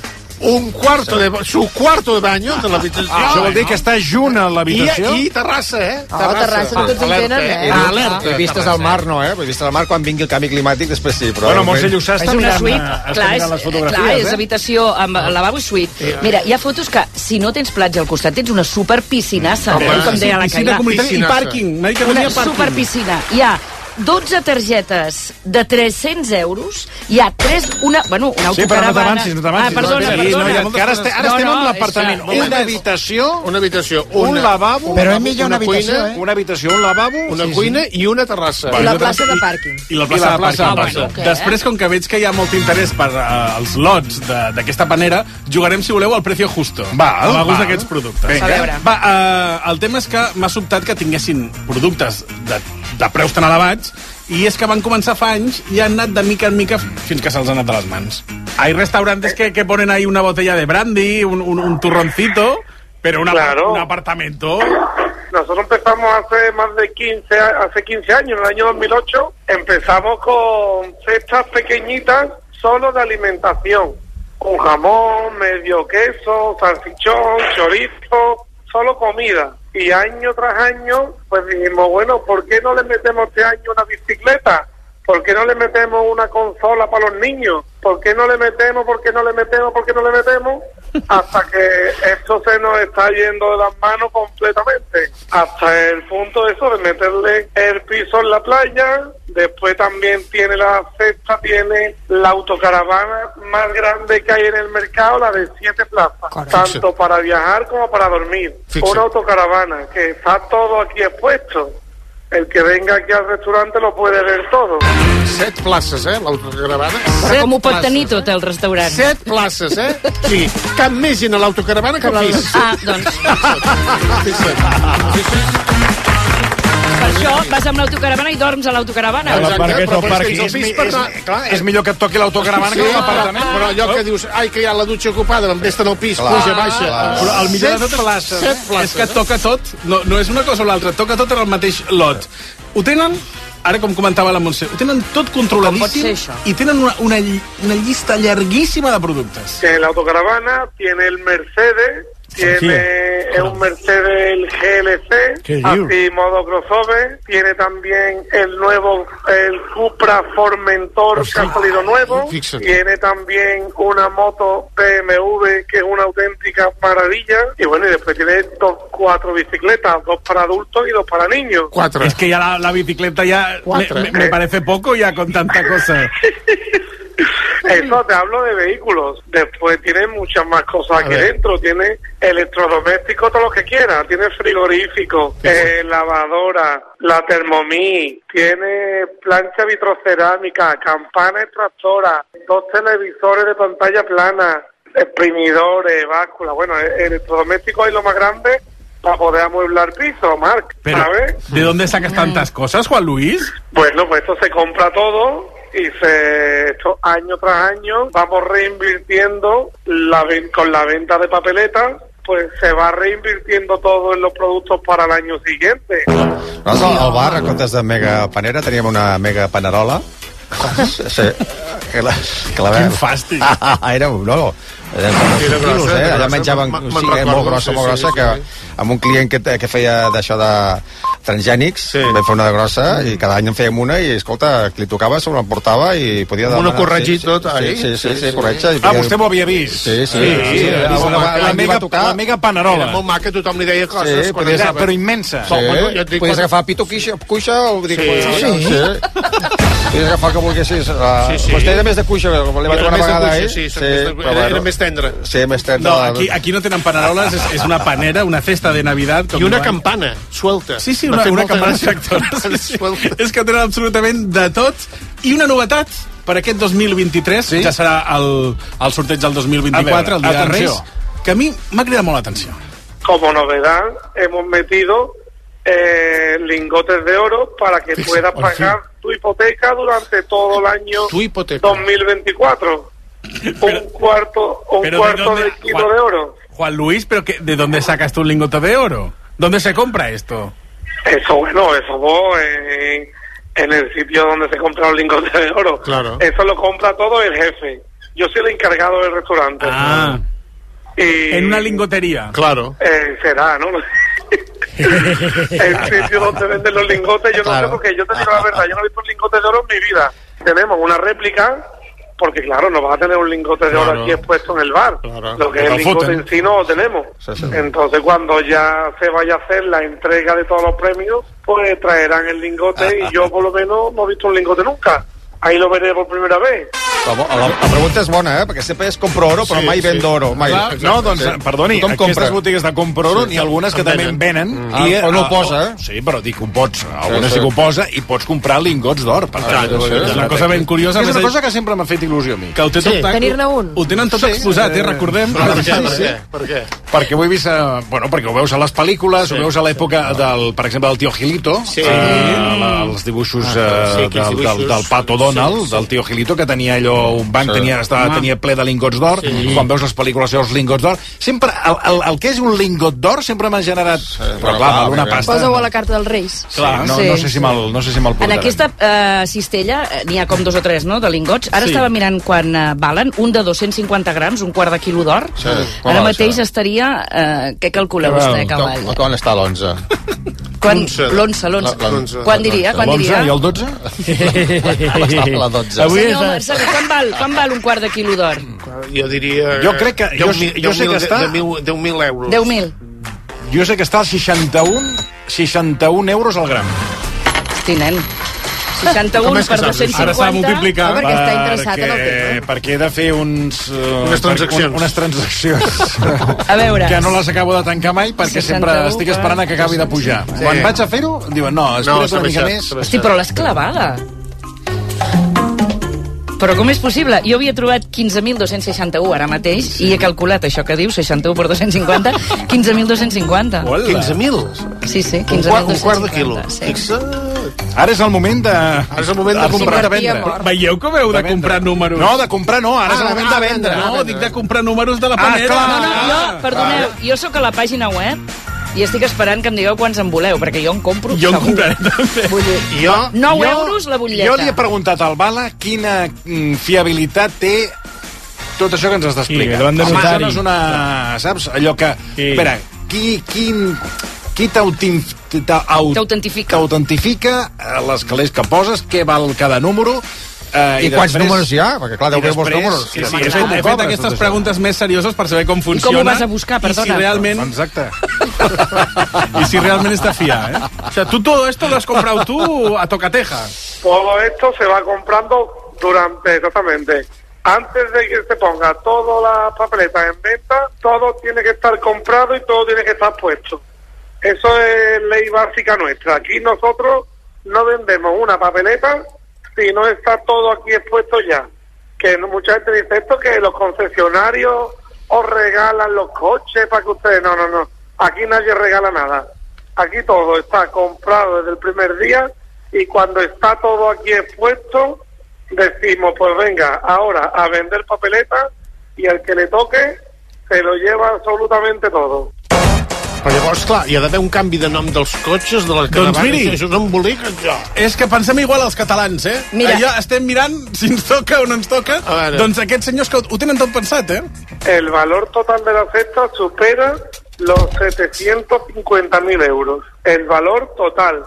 un cuarto de... su cuarto de baño de l'habitació. Ah, això vol dir que està junt a l'habitació? I, I terrassa, eh? Ah, terrassa, no tots en Alerta, tenen, eh? Ah, alerta. I vistes al mar, no, eh? Vistes al mar, quan vingui el canvi climàtic, després sí. Però Bueno, Montse Llussà És està una mirant, suite, està clar, és, mirant les fotografies, clar, és eh? habitació amb lavabo i suite. Mira, hi ha fotos que, si no tens platja al costat, tens una super piscinassa, Home, eh, com deia la piscina Cailà. comunitària i pàrquing. M'ha dit que Una tenia pàrquing. super piscina. Hi ha dotze targetes de tres-cents euros, hi ha tres, una, bueno, una Sí, però no autocaravana... t'avancis, no t'avancis. Ah, perdona, Sí, perdona. no, hi ha moltes- que ara, este, ara No, estem no, en l'apartament. és que- Una habitació, Una habitació, un una, lavabo, Però hem millor una habitació, cuina, eh? una habitació, un lavabo... una cuina i una terrassa. I la plaça de pàrquing. I la I plaça, la de plaça pàrquing. de pàrquing. Ah, Què? Després, com que veig que hi ha molt interès per uh, els lots de- d'aquesta manera, jugarem, si voleu, al precio justo. Val, amb alguns val. d'aquests productes. Vinga. A veure. Va, uh, el tema és que m'ha sobtat que tinguessin productes de, de preus tan elevats i és que van començar fa anys i han anat de mica en mica fins que se'ls ha anat a les mans. Hay restaurantes que, que ponen ahí una botella de brandy, un, un, un turroncito, pero una, Claro. un apartamento... Nosotros empezamos hace más de quince, a- hace quince años, en el año dos mil ocho, empezamos con cestas pequeñitas solo de alimentación, con jamón, medio queso, salchichón, chorizo, solo comida. Y año tras año, pues dijimos, bueno, ¿por qué no le metemos este año una bicicleta? ¿Por qué no le metemos una consola para los niños? ¿Por qué no le metemos, por qué no le metemos, por qué no le metemos? Hasta que esto se nos está yendo de las manos completamente. Hasta el punto de eso, de meterle el piso en la playa. Después también tiene la cesta, tiene la autocaravana más grande que hay en el mercado, la de siete plazas. Tanto para viajar como para dormir. Fixe. Una autocaravana que está todo aquí expuesto. El que venga aquí al restaurante lo puede ver todo. Set places, eh, l'autocaravana. Però Set com ho pot places. tenir tot, el restaurant? Set places, eh? Sí, cap més gent a l'autocaravana que pis. Ah, doncs, per això vas amb l'autocaravana i dorms a l'autocaravana. Exacte, perquè però el és pàrquing que és, el pis mi- per és, anar- clar, és millor que et toqui l'autocaravana Sí, que però, l'apartament. però allò que dius, ai, que hi ha la dutxa ocupada, em vés-te'n al pis, Clar, puja, baixa. clar. Però el millor de Set tot places, és, set places, és que eh? toca tot, no, no és una cosa o l'altra, toca tot en el mateix lot. Ho tenen, ara com comentava la Montse, ho tenen tot Com pot controladíssim ser això? i tenen una, una, lli- una llista llarguíssima de productes. Tiene la autocaravana, tiene el Mercedes, tiene es un Mercedes el G L ¿Qué C, dios? así modo crossover, tiene también el nuevo, el Cupra Formentor que ha salido nuevo, Fíjate. tiene también una moto B M W que es una auténtica maravilla, y bueno, y después tiene dos, cuatro bicicletas, dos para adultos y dos para niños. Quatre. Es que ya la, la bicicleta ya me, Cuatro, me- ¿eh? me parece poco ya con tanta cosa. Eso te hablo de vehículos. Después tiene muchas más cosas aquí dentro. Tiene electrodomésticos, todo lo que quiera. Tiene frigorífico, eh, lavadora, la Thermomix, tiene plancha vitrocerámica, campana extractora, dos televisores de pantalla plana, exprimidores, báscula. Bueno, electrodomésticos es lo más grande para poder amueblar piso, Marc, ¿sabes? ¿De dónde sacas tantas cosas, Juan Luis? Bueno, pues esto se compra todo y se, esto año tras año vamos reinvirtiendo la, con la venta de papeletas, pues se va reinvirtiendo todo en los productos para el año siguiente. Nosaltres al bar, en comptes de mega panera, teníem una mega panerola. Sí, que la, que la Quin fàstic. Ah, era, no, era quilos, eh? Allà menjaven sí, molt grossa, molt grossa, que amb un client que, que feia d'això de transgènics, sí. Vam fer una de grossa i cada any en fèiem una i, escolta, que li tocava, se l'emportava i podia demanar. Una corregit sí, tot, sí, sí, sí, sí, correcte. Ah, vostè m'ho havia vist. Sí, sí. sí, sí, sí. La, mega, la mega panerola. Era molt maca, tothom li deia coses. Sí, podies, però immensa. Sí, sí. Podies agafar pito cuixa, cuixa o... Dic, sí, sí. sí. Podies agafar el que volguessis. Sí, sí. Vostè era més de cuixa, com li va tocar una vegada, eh? Sí, sí, era, era més tendre. Sí, més tendre. No, aquí, aquí no tenen paneroles, és, és una panera, una festa de Navidad. I una campana, suelta. Sí, sí, una, una campana extractora. Sí, sí. És que tenen absolutament de tot. I una novetat, per aquest dos mil vint-i-tres, sí? Ja serà el, el sorteig del dos mil vint-i-quatre, el dia de Reis, que a mi m'ha cridat molt l'atenció. Como novedad, hemos metido eh, lingotes de oro para que sí, puedas pagar tu hipoteca durante todo el año dos mil veinticuatro. Pero, un cuarto, un cuarto de, dónde, de kilo Juan, de oro. Juan Luis, pero que, ¿de dónde sacas tú un lingote de oro? ¿Dónde se compra esto? Eso, bueno, eso vos en, en el sitio donde se compra un lingote de oro. Claro. Eso lo compra todo el jefe. Yo soy el encargado del restaurante. Ah. Y, en una lingotería. Claro. Eh, será, ¿no? El sitio donde venden los lingotes, yo no claro. sé, porque yo te digo la verdad, yo no he visto un lingote de oro en mi vida. Tenemos una réplica, porque claro, no vas a tener un lingote de oro claro. aquí expuesto en el bar. Claro. Lo que es el lingote en sí no lo tenemos. Sí, sí. Entonces cuando ya se vaya a hacer la entrega de todos los premios, pues traerán el lingote ah, y ah, yo por lo menos no he visto un lingote nunca. Ahí lo veré por primera vez. La, la, la pregunta és bona, eh? Perquè sempre és compro oro, però sí, mai sí. vendo oro. Mai. Clar, no, doncs, sí. perdoni, tothom aquestes compra. Botigues de compro oro, sí, n'hi ha algunes que també en venen. Mm. I, ah, o no ho posa, eh? Sí, però dic que ho pots, algunes sí, sí. sí que ho posa i pots comprar lingots d'or. Per tant, ah, sí, és una cosa ben curiosa. És una cosa que sempre m'ha fet il·lusió a mi. Que ho, té sí. tot, tenir-ne un. Ho tenen tot sí. exposat, eh? Recordem. Per què? Per què? Per què? Perquè ho he vist, a, bueno, perquè ho veus a les pel·lícules, sí. ho veus a l'època del, per exemple, del Tío Gilito, sí. eh, els dibuixos ah, sí, del, dibuixos. Del, del Pato Donald, sí, sí. del Tío Gilito, que tenia allò, un banc, sí. tenia, estava, tenia ple de lingots d'or, sí. quan veus les pel·lícules veus lingots d'or, sempre, el, el, el que és un lingot d'or sempre m'ha generat, sí, però clar, clar una pasta. Posa-ho a la carta dels Reis. Sí, clar, no, sí. no, sé si me'l, no sé si me'l portarem. En aquesta uh, cistella n'hi ha com dos o tres, no?, de lingots. Ara sí. estava mirant quan uh, valen, un de dos-cents cinquanta grams, un quart de quilo d'or. Sí. Ara mateix això? estaria, uh, què calculeu vostè, Cavall? Com, com està l'onze? L'onze, l'onze. Quan diria? Quan diria? I el dotze? La dotze. Senyor Marcelí, quan val, quan val un quart de quilo d'or? Jo diria... Jo crec que... Jo, jo sé que està... deu mil euros. deu mil. Jo sé que està als seixanta-un euros al gram. Hosti, nen. seixanta-un per dos-cents cinquanta. Ara s'ha de multiplicar. Ah, perquè està interessat perquè, en el tema. Perquè he de fer uns... Uh, unes transaccions. Un, unes transaccions. A veure. Que no les acabo de tancar mai perquè sempre estic esperant a que acabi de pujar. Sí. Quan vaig a fer-ho, diuen, no, espera't no, una mica més. Hosti, però l'has clavada. Però com és possible? Jo havia trobat quinze mil dos-cents seixanta-u ara mateix sí. i he calculat això que diu, seixanta-u per dos-cents cinquanta, quinze mil dos-cents cinquanta. quinze mil? Sí, sí, quinze mil dos-cents cinquanta. Un quart de quilo. Sí. Fixa't. Ara és el moment de... Ara és el moment de comprar, de vendre. Veieu que veu de, de comprar números? No, de comprar no, ara ah, és el moment de vendre. No, dic de comprar números de la panera. Ah, no, no, jo, perdoneu, jo sóc a la pàgina web i estic esperant que em digueu quants en voleu, perquè jo en compro jo segur. En compraré també. Vull dir, jo, nou jo, euros la butlleta. Jo li he preguntat al Bala quina mm, fiabilitat té tot això que ens has d'explicar. Sí, home, això no és una... Saps? Allò que... Sí. Espera, qui... quin... Qui t'autentifica les calés que poses, què val cada número... Uh, I, I quants després, números hi ha? Perquè clar, deu haver molts números. Sí, sí, he fet, he fet aquestes preguntes més serioses per saber com funciona. I com ho vas a buscar, perdona? I si realment... Exacte. I si realment és de fiar, eh? O sea, tú todo esto lo has comprado tú a tocateja. Todo esto se va comprando durante, exactamente, antes de que se ponga todas las papeletas en venta, todo tiene que estar comprado y todo tiene que estar puesto. Eso es ley básica nuestra. Aquí nosotros no vendemos una papeleta si no está todo aquí expuesto ya. Que no, mucha gente dice esto, que los concesionarios os regalan los coches para que ustedes... No, no, no. Aquí nadie regala nada. Aquí todo está comprado desde el primer día y cuando está todo aquí expuesto, decimos, pues venga, ahora a vender papeletas y al que le toque se lo lleva absolutamente todo. Però llavors, clar, hi ha d'haver un canvi de nom dels cotxes, de les caravanes... Doncs miri, això és un embolic, jo. És que pensem igual els catalans, eh? Mira. Allò estem mirant si ens toca o no ens toca. Doncs aquests senyors que ho tenen tot pensat, eh? El valor total de la cesta supera los setecientos cincuenta mil euros. El valor total.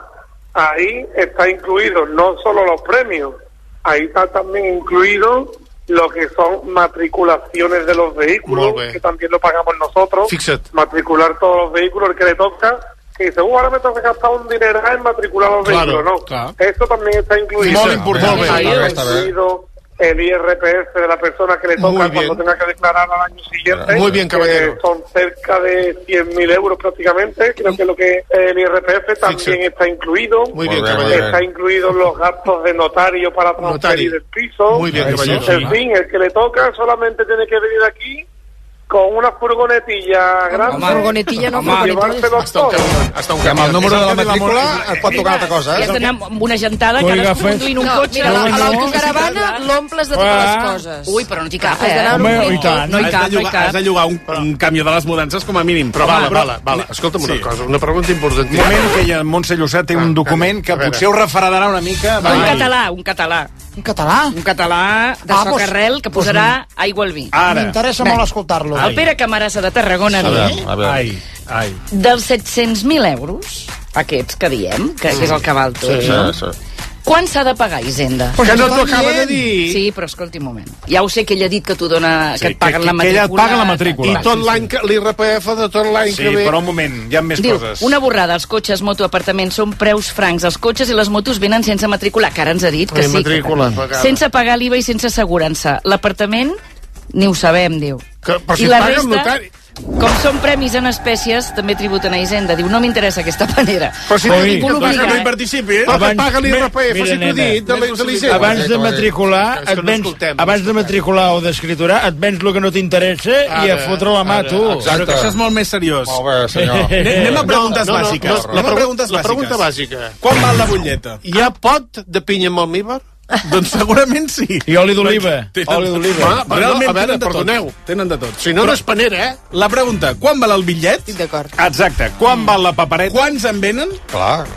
Ahí está incluido no solo los premios, ahí está también incluido lo que son matriculaciones de los vehículos, que también lo pagamos nosotros. Fixa't. Matricular todos los vehículos, el que le toca, que dice, uh, ahora me toca gastar un dinero en matricular los Claro, vehículos. No, claro. eso también está incluido. Molt important. Ahí Molt bé. está incluido el I R P F de la persona que le toca Muy cuando bien. tenga que declarar al año siguiente. Muy bien, caballero. Que son cerca de cien mil euros prácticamente. Creo que lo que el I R P F también Fixa't. está incluido. Muy bien, caballero. Está incluido los gastos de notario para transferir Notario. el piso. Muy bien, caballero. En fin, el que le toca solamente tiene que venir aquí con una furgonetilla grande. Una furgonetilla no, y llevárselo todo. I amb el número de la matrícula et pot tocar altra cosa, I eh? has d'anar amb una gentada, Coi, cadascú agafes- conduint un No, cotxe. mira, a No, l'autocaravana l'omples de totes les Ah. coses. Ui, però no t'hi cap, Has eh? d'anar Home, omplint i tant. No hi has, cap, de no hi llogar, cap. has de llogar un, un camió de les mudances com a mínim. Però vala, però- vala, vala. Escolta'm una Sí. cosa, una pregunta Un importantíssima. moment que ja Montse Llussà té un document que a veure. potser ho refredarà una mica. Un Va. català, un català. Un català? Un català de Ah, soc pues- arrel que pues posarà aigua al vi. Ara. M'interessa Bé. molt escoltar-lo. El Pere Camarasa de Tarragona A diu, veure, a veure. Ai, ai. dels set-cents mil euros, aquests que diem, que, que és el que val tot, Sí, no? sí. Quan s'ha de pagar, Hisenda? Pues que no t'ho acaba de dir. Sí, però escolti un moment. Ja ho sé que ell ha dit que t'ho dona, que Sí, et paguen que- la que matrícula. ella et paga la matrícula. I tot l'any, que l'I R P F de tot l'any Sí, que ve... però un moment, hi ha més Diu, coses. una borrada, els cotxes, moto, apartaments són preus francs. Els cotxes i les motos venen sense matricular, que ara ens ha dit que Ai, sí. matrícula, que, pagada. sense pagar l'I V A i sense assegurança. L'apartament, ni ho sabem, diu. Que, però si I la paga el resta, notari... com són premis en espècies, també tributen a Hisenda. Diu, no m'interessa aquesta panera. Però si Oi. t'he dit que Vol paga, obligar, no eh? hi participi, eh? Però que Abans- paga l'I R P F, Mira, si t'ho he nena, dit, de l'I- de l'Hisenda. Abans de matricular, És que et no vens, escoltem. abans de matricular o d'escriturar, et vens el que no t'interessa i a Ara, fotre la mà, ara, tu. exacte. Però que això és molt més seriós. Molt bé, senyor. Anem anem a preguntes No, no, no, bàsiques. no, Anem la, a pregu preguntes la pregunta bàsiques. bàsica. Quan val la butlleta? Hi ha pot de pinya amb almíbar? Doncs segurament sí. I oli d'oliva. Tenen- Oli d'oliva. Ah, però Realment a veure, tenen de perdoneu. tot. Tenen de tot. Si no, no és panera, eh? La pregunta, quan val el bitllet? Estic d'acord. Exacte. Quan val la papereta? Quants en venen? Clar.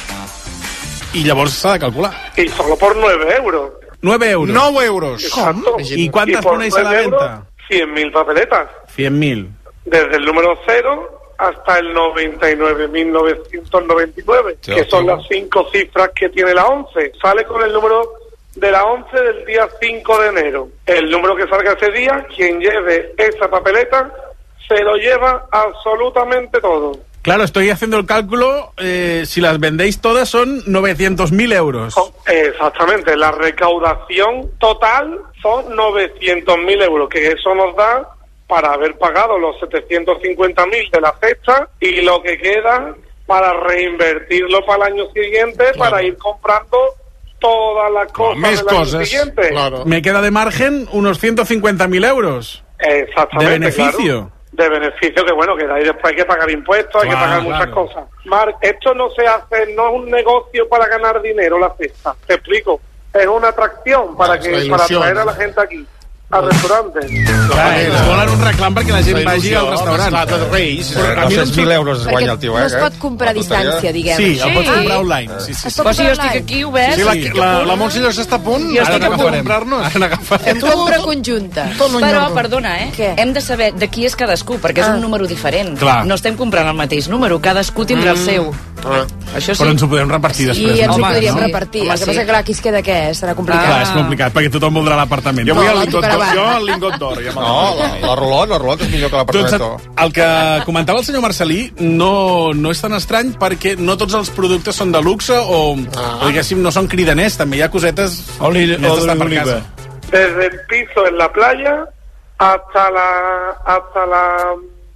I llavors s'ha de calcular. Y solo por nueve euros. nueve euros. nou euros. Exacto. ¿Y cuántas por ponéis a la nueve euros, venta? cien mil papeletas. cien mil. Desde el número cero hasta el noventa y nueve mil novecientos noventa y nueve, Tío, que son tío. las cinco cifras que tiene la once. Sale con el número de la once del día cinco de enero. El número que salga ese día, quien lleve esa papeleta, se lo lleva absolutamente todo. Claro, estoy haciendo el cálculo. Eh, si las vendéis todas son novecientos mil euros. Oh, exactamente, la recaudación total son novecientos mil euros, que eso nos da para haber pagado los setecientos cincuenta mil de la cesta y lo que queda para reinvertirlo para el año siguiente, claro, para ir comprando todas las cosas Más del año cosas. siguiente. Claro. Me queda de margen unos ciento cincuenta mil euros. Exactamente. De beneficio. Claro. De beneficio, que bueno, que de ahí después hay que pagar impuestos, hay Claro, que pagar muchas claro. cosas. Marc, esto no se hace, no es un negocio para ganar dinero la cesta, te explico. Es una atracción para Ah, que la para ilusión. atraer a la gente aquí, al restaurante. Clar, ens volen un reclam perquè la gent La vagi il·lusió, al restaurant. l'esclata de Reis. Però a mi no em dos cents mil euros es guanya el tio, eh? no es pot comprar a distància, diguem. Sí, el pots Sí. comprar online. Sí, sí, Es sí. pot Però si jo comprar estic online. aquí obert... Sí, la, la, la Montse Llussà està a punt. Jo estic Ara a punt. comprar-nos. Ara n'agafarem. Compra conjunta. Però, perdona, eh? Què? Hem de saber de qui és cadascú, perquè és Ah. un número diferent. Clar. No estem comprant el mateix número, cadascú tindrà el seu. Ah. Això sí. Però ens ho podem repartir I després. ens ho Home, podríem sí. repartir. Home, El que sí. passa que, clar, aquí es queda què? Serà complicat. Clar, és complicat, perquè tothom voldrà l'apartament. Jo vull No, el lingot d'or. l'autocaravana. Jo el lingot d'or. Ja No, la, la rulot, la rulot és millor que Doncs l'apartamento. el que comentava el senyor Marcelí no, no és tan estrany perquè no tots els productes són de luxe o, ah. o diguéssim, no són cridaners. També hi ha cosetes Oli, més d'estar per d'oliva. casa. desde el piso en la playa hasta la hasta la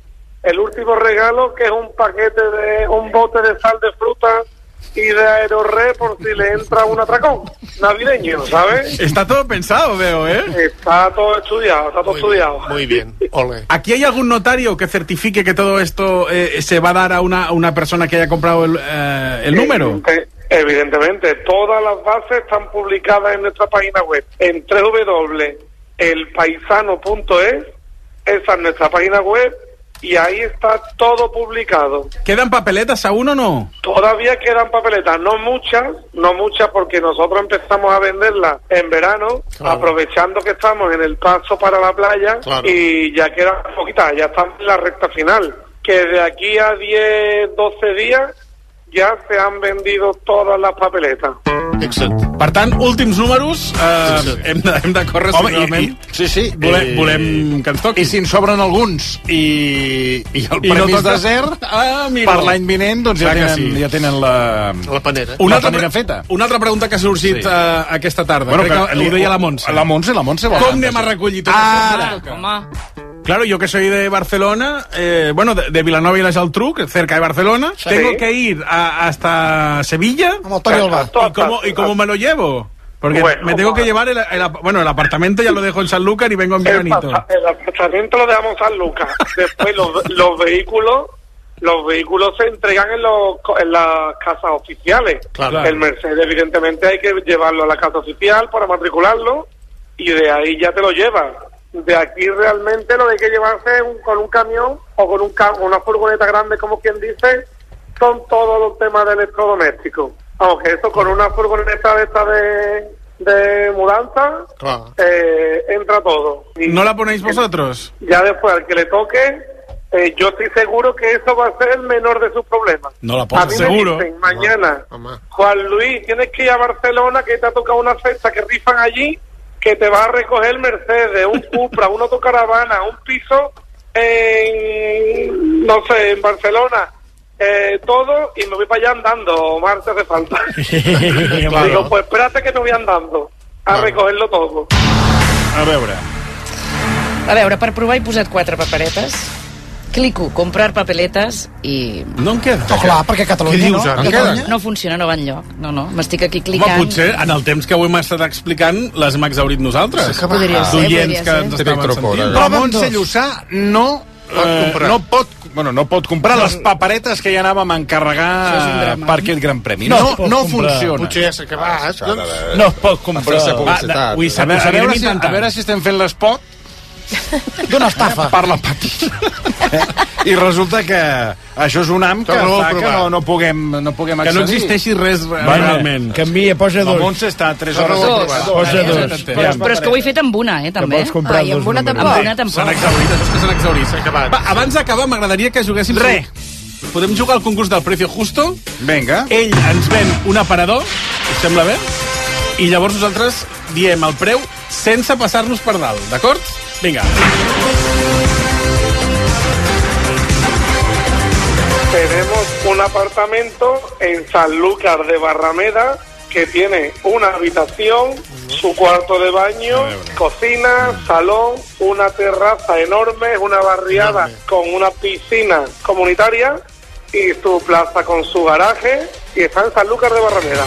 el último regalo, que es un paquete de un bote de sal de fruta y de Aerorre por si le entra un atracón navideño, ¿sabes? Está todo pensado, veo, ¿eh? Está todo estudiado, está todo muy estudiado. Bien, muy bien, ole. ¿Aquí hay algún notario que certifique que todo esto eh, se va a dar a una, a una persona que haya comprado el, eh, el número? Evidente, evidentemente, todas las bases están publicadas en nuestra página web, en doble u doble u doble u punto el paisano punto es, esa es nuestra página web, y ahí está todo publicado. ¿Quedan papeletas aún o no? Todavía quedan papeletas, no muchas, no muchas porque nosotros empezamos a venderlas en verano, claro, aprovechando que estamos en el paso para la playa, claro, y ya quedan poquitas, ya estamos en la recta final, que de aquí a diez, doce días ja se han vendido todas les papeletes. Excel. Per tant, últims números, eh, hem, de, hem de córrer. Home, i, i, sí, sí. Volem, volem que ens toqui. I si en sobren alguns i, i el I premi no és desert, ah, per l'any vinent, doncs ja tenen, sí, ja tenen la, la panera, una la altra, panera feta. Una altra pregunta que ha sorgit sí. uh, aquesta tarda. Bueno, Crec que, que ho deia la Montse. La Montse, la Montse. Com anem a recollir tot ah, això? Home. Claro, yo que soy de Barcelona, eh, bueno, de, de Vilanova y la Geltrú, cerca de Barcelona, sí, tengo que ir a, hasta Sevilla. ¿Y cómo, ¿Y cómo me lo llevo? Porque bueno, me tengo que llevar el, el, bueno, el apartamento ya lo dejo en Sanlúcar y vengo en veranito. El, el apartamento lo dejamos en Sanlúcar. Después los, los vehículos los vehículos se entregan en, los, en las casas oficiales. Claro. El Mercedes, evidentemente, hay que llevarlo a la casa oficial para matricularlo y de ahí ya te lo llevas. De aquí realmente lo que hay que llevarse un, con un camión o con un ca una furgoneta grande, como quien dice, son todos los temas de electrodomésticos. Aunque eso con una furgoneta de esta de, de mudanza, claro, eh, entra todo. Y ¿no la ponéis vosotros? Ya después, al que le toque, eh, yo estoy seguro que eso va a ser el menor de sus problemas. No la pones seguro. Me dicen, mañana, Mamá. Juan Luis, tienes que ir a Barcelona, que te ha tocado una fecha que rifan allí, que te va a recoger el Mercedes, un Cupra, una autocaravana, un piso en, no sé, en Barcelona, eh, todo, y me voy para allá andando, Omar, te hace falta. Claro. Digo, pues espérate que me voy andando a claro. recogerlo todo. A veure. A veure, per provar he posat quatre paperetes. Clico comprar papeletes i... No em queda. Oh, clar, perquè Catalunya Què dius, no. no, Catalunya no funciona, no va enlloc. No, no, m'estic aquí clicant. Home, potser en el temps que ho hem estat explicant les hem exhaurit nosaltres. Sí, podria ser, podria ser. Ens estaven sentint. Però Montse Llussà no... Eh, no pot, bueno, no pot comprar les paperetes que ja anàvem a encarregar per aquest gran premi. No, no, no funciona. Potser ja s'ha acabat. Ah, doncs... No es pot comprar. Va, da, ui, a, veure, a, veure si, a veure si estem fent l'espot d'una estafa. Per la patita. I resulta que això és un ham que, no, fa que no, no, puguem, no puguem accedir. Que no existeixi res realment. Canvia, posa dos. La Montse està tres hores dos. a trobar. Posa dos. Però, però és que ho he fet amb una, eh, també. Ah, i amb una tampoc. Amb una tampoc. S'han exhaurit, això és que s'han exhaurit. Va, abans d'acabar, m'agradaria que juguéssim... Re. Podem jugar al concurs del Precio Justo? Vinga. Ell ens ven un aparador, us sembla bé? I llavors nosaltres diem el preu sense passar-nos per dalt, d'acord? Vinga. Tenemos un apartamento en Sanlúcar de Barrameda que tiene una habitación, su cuarto de baño, cocina, salón, una terraza enorme, una barriada con una piscina comunitaria y su plaza con su garaje, y está en Sanlúcar de Barrameda.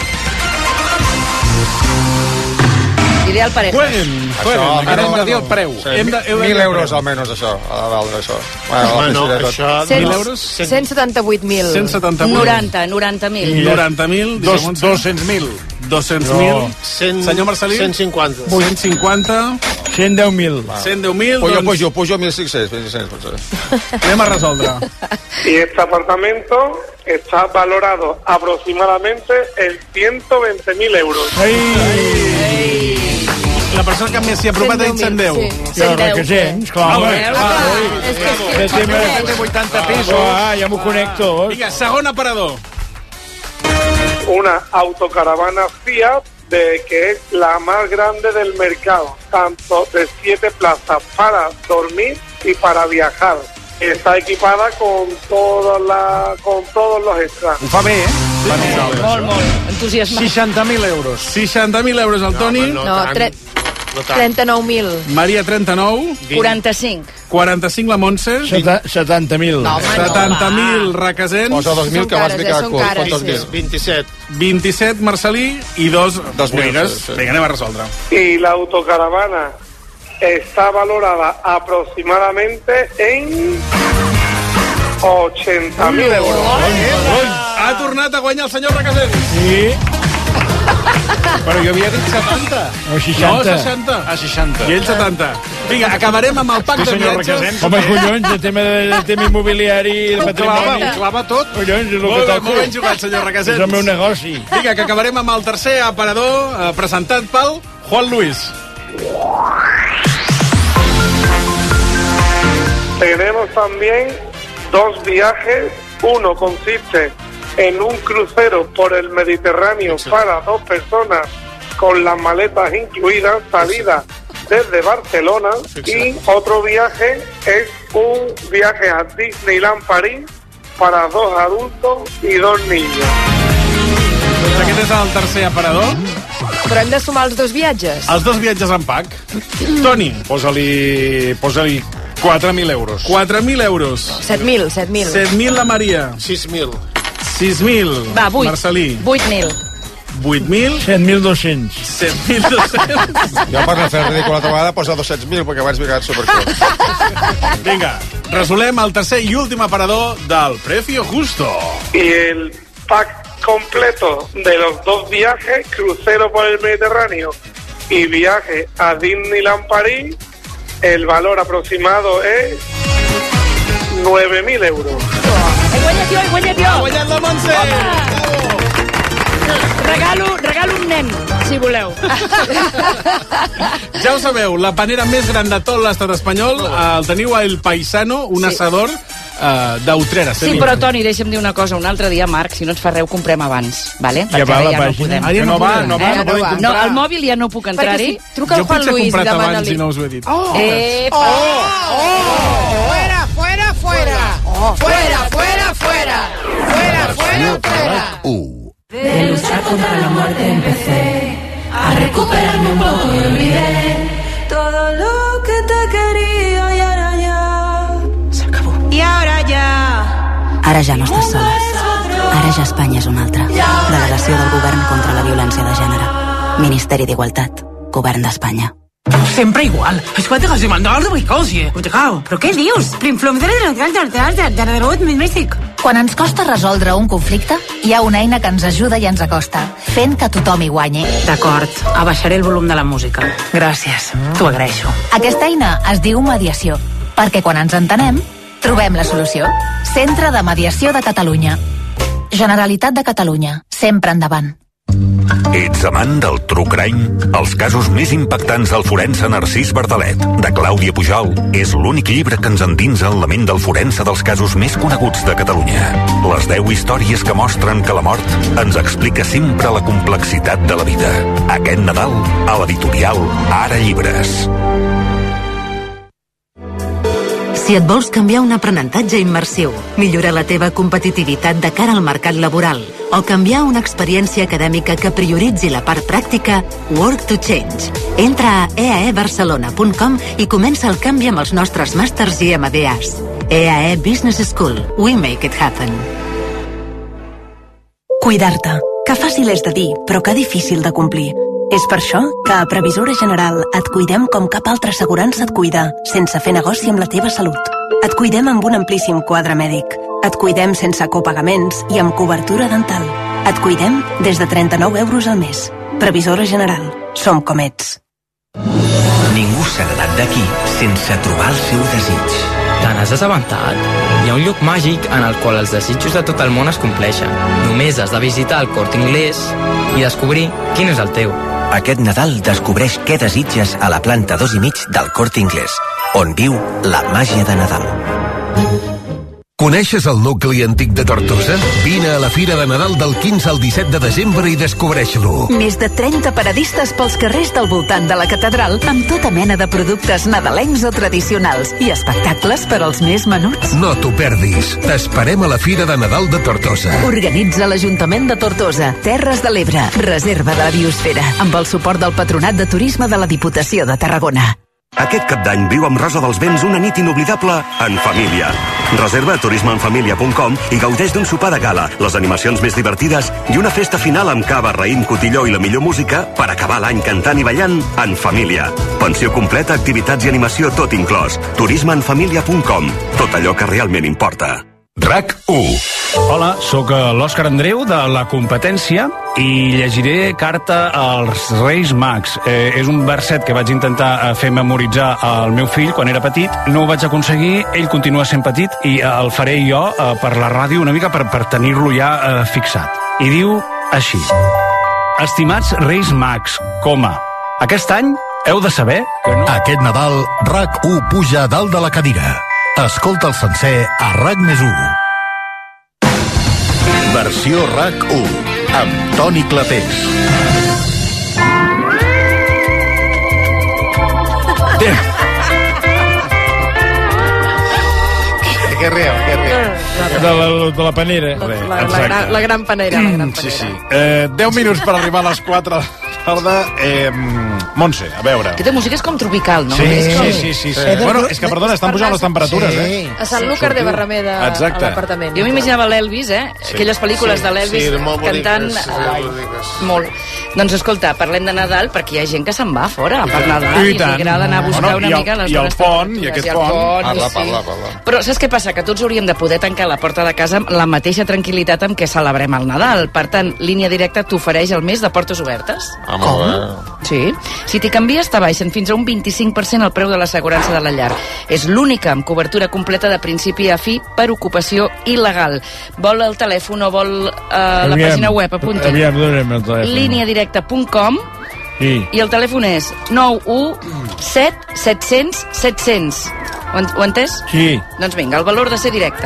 Ideal pareja. Jueguen, jueguen. Ara hem de dir el preu. Sí, hem de, hem mil euros almenys, això, a valdre això. Bueno, bueno això... Mil euros? cent setanta-vuit mil. cent setanta-vuit. noranta, noranta mil. noranta mil. dos-cents mil. dos-cents mil. Senyor Marcelí? cent cinquanta. cent cinquanta. cent deu mil. cent deu mil. Pues yo pujo, pujo mil cinc-cents. Anem a resoldre. Y este apartamento está valorado aproximadamente en ciento veinte mil euros. Ai! Ai! La persona que més s'hi ha apropat ha dit cent deu. cent deu. Que cents, clar. Que té vuitanta pisos. Ah, ja m'ho connecto. Vinga, segon aparador. Una autocaravana Fiat de que es la más grande del mercado, tanto de siete plazas para dormir y para viajar. Está equipada con toda la, con todos los extras. Ho fa bé, eh? Sí, molt, molt, molt. Entusiasmat. seixanta mil euros. seixanta mil euros al Toni. No, tre trenta-nou mil. Maria, trenta-nou. quaranta-cinc. quaranta-cinc la Montse. setanta mil. No, home, no, setanta mil Requesens. Posa dos mil que abans m'he quedat curt. cares, dos mil. sí. vint-i-set. vint-i-set Marcelí i dos Dos mil, Boires. sí, sí. Vinga, anem a resoldre. Y la autocaravana está valorada aproximadamente en ochenta mil euros. Ha tornat a guanyar el senyor Requesens. Sí. Però jo havia dit setanta. O seixanta. No, seixanta. A seixanta. I ell setanta. Vinga, acabarem amb el pack Sí, de senyor viatges. Requesens. Home, collons, el tema, el tema immobiliari, el Clava, patrimoni... ho clava tot. Collons, és el Molt que bé, toca. molt ben jugat, senyor Requesens. És el meu negoci. Vinga, que acabarem amb el tercer aparador eh, presentat pel Juan Luis. Tenemos también dos viajes. Uno consiste en un crucero por el Mediterráneo para dos personas con las maletas incluidas, salida desde Barcelona. Y otro viaje es un viaje a Disneyland París para dos adultos y dos niños. Doncs aquest és el tercer aparador. Però hem de sumar els dos viatges. Els dos viatges en pack. Toni. Posa-li... Posa-li quatre mil euros. quatre mil euros. set mil, set mil. set mil la Maria. sis mil. sis mil. Va, vuit. Marcelí. vuit mil. vuit mil. set mil dos-cents. set mil dos-cents. Jo per no fer el ridícul altra vegada posa dos-cents mil perquè abans m'he quedat supercurt. Vinga, resolem el tercer i últim aparador del Precio Justo. Y el pack completo de los dos viajes, crucero por el Mediterráneo y viaje a Disneyland París, el valor aproximado es nueve mil euros. He guanyat jo, he guanyat jo. Ha guanyat la Montse! Regalo, regalo un nen, si voleu. Ja ho sabeu, la panera més gran de tot l'estat espanyol, eh, el teniu a El Paisano, un Sí. assador eh, d'Utrera. Sí, però Toni, deixa'm dir una cosa. Un altre dia, Marc, si no ens fa res, ho comprem abans, vale? Ja Perquè va ara la ja no pàgina. podem. Ah, ja no va, no va, Eh, no podem va. comprar. No, al mòbil ja no puc Perquè entrar-hi. si truca el Jo Juan potser he Luis i comprat abans demana-li... i no us ho he dit. Oh, Eh, oh, oh, fuera, fuera, fuera. Oh, fuera, fuera, fuera. Fuera, fuera, fuera. De luchar contra la muerte empecé a recuperarme un poco y olvidé todo lo que te quería y ahora ya se acabó. Y ahora ya. Ara ja no estàs soles. Ara ja Espanya és una altra. Delegació del govern contra la violència de gènere. Ministeri d'Igualtat. Govern d'Espanya. Sempre igual. Escolta, que si mandava de Wicosi. Però què dius? Primflom de de Mèxic. Quan ens costa resoldre un conflicte, hi ha una eina que ens ajuda i ens acosta, fent que tothom hi guanyi. D'acord, abaixaré el volum de la música. Gràcies, t'ho agraeixo. Aquesta eina es diu mediació, perquè quan ens entenem, trobem la solució. Centre de Mediació de Catalunya. Generalitat de Catalunya. Sempre endavant. Ets amant del true crime? Els casos més impactants del forense Narcís Bardalet, de Clàudia Pujol, és l'únic llibre que ens endinsa en la ment del forense dels casos més coneguts de Catalunya. Les deu històries que mostren que la mort ens explica sempre la complexitat de la vida. Aquest Nadal, a l'editorial Ara Llibres. Si et vols canviar un aprenentatge immersiu, millorar la teva competitivitat de cara al mercat laboral o canviar una experiència acadèmica que prioritzi la part pràctica, Work to Change. Entra a e a e barcelona punt com i comença el canvi amb els nostres màsters i M B As. E A E Business School. We make it happen. Cuidar-te. Que fàcil és de dir, però que difícil de complir. És per això que a Previsora General et cuidem com cap altra assegurança et cuida, sense fer negoci amb la teva salut. Et cuidem amb un amplíssim quadre mèdic. Et cuidem sense copagaments i amb cobertura dental. Et cuidem des de trenta-nou euros al mes. Previsora General. Som com ets. Ningú s'ha anat d'aquí sense trobar el seu desig. Te n'has assabentat? Hi ha un lloc màgic en el qual els desitjos de tot el món es compleixen. Només has de visitar el Corte Inglés i descobrir quin és el teu. Aquest Nadal descobreix què desitges a la planta dos i mig del Corte Inglés, on viu la màgia de Nadal. Coneixes el nucli antic de Tortosa? Vine a la Fira de Nadal del quinze al disset de desembre i descobreix-lo. Més de trenta paradistes pels carrers del voltant de la catedral amb tota mena de productes nadalencs o tradicionals i espectacles per als més menuts. No t'ho perdis. T'esperem a la Fira de Nadal de Tortosa. Organitza l'Ajuntament de Tortosa, Terres de l'Ebre, Reserva de la Biosfera, amb el suport del Patronat de Turisme de la Diputació de Tarragona. Aquest cap d'any viu amb Rosa dels Vents una nit inoblidable en família. Reserva a turisme en família punt com i gaudeix d'un sopar de gala, les animacions més divertides i una festa final amb cava, raïm, cotilló i la millor música per acabar l'any cantant i ballant en família. Pensió completa, activitats i animació tot inclòs. turisme en família punt com. Tot allò que realment importa. RAC u. Hola, sóc l'Òscar Andreu de La Competència i llegiré Carta als Reis Mags. Eh, és un verset que vaig intentar fer memoritzar al meu fill quan era petit. No ho vaig aconseguir, ell continua sent petit i el faré jo eh, per la ràdio una mica per, per tenir-lo ja eh, fixat. I diu així: Estimats Reis Mags, coma, aquest any heu de saber que no... Aquest Nadal, RAC u puja a dalt de la cadira. Escolta el sencer a RAC més u. Versió RAC u, amb Toni Clapés. Què rieu, què rieu? De la, de la panera. La, la, la, gran, la gran panera. La gran panera. Sí, sí. Eh, deu minuts per arribar a les quatre de la tarda. Eh, Montse, a veure. Aquesta música és com tropical, no? Sí, és com... sí, sí, sí, sí. Bueno, és que, perdona, estan pujant les temperatures, sí. eh? A Sant Lúcar de Barrameda, a l'apartament. Jo m'imaginava l'Elvis, eh? Sí. Aquelles pel·lícules Sí, de l'Elvis sí, molt cantant... boniques, Ai, molt boniques. molt. Doncs escolta, parlem de Nadal perquè hi ha gent que se'n va fora per Nadal I i, tant. li agrada anar a buscar Bueno, una i el- mica les i el bones pont, i temperatures. aquest el pont. Parla, sí. parla, parla. Però saps què passa? Que tots hauríem de poder tancar la porta de casa amb la mateixa tranquil·litat amb què celebrem el Nadal. Per tant, Línia Directa t'ofereix el mes de portes obertes. Ah, molt bé. Sí. Si t'hi canvies, t'abaixen fins a un vint-i-cinc per cent el preu de l'assegurança de la llar. És l'única amb cobertura completa de principi a fi per ocupació il·legal. Vol el telèfon o vol eh, la Aviam, pàgina web? Apunti. Aviam, dona'm el telèfon. línia directa punt com Sí. i el telèfon és nou u set set cents set cents. Ho, en, ho entès? Sí. Doncs vinga, el valor de ser directe.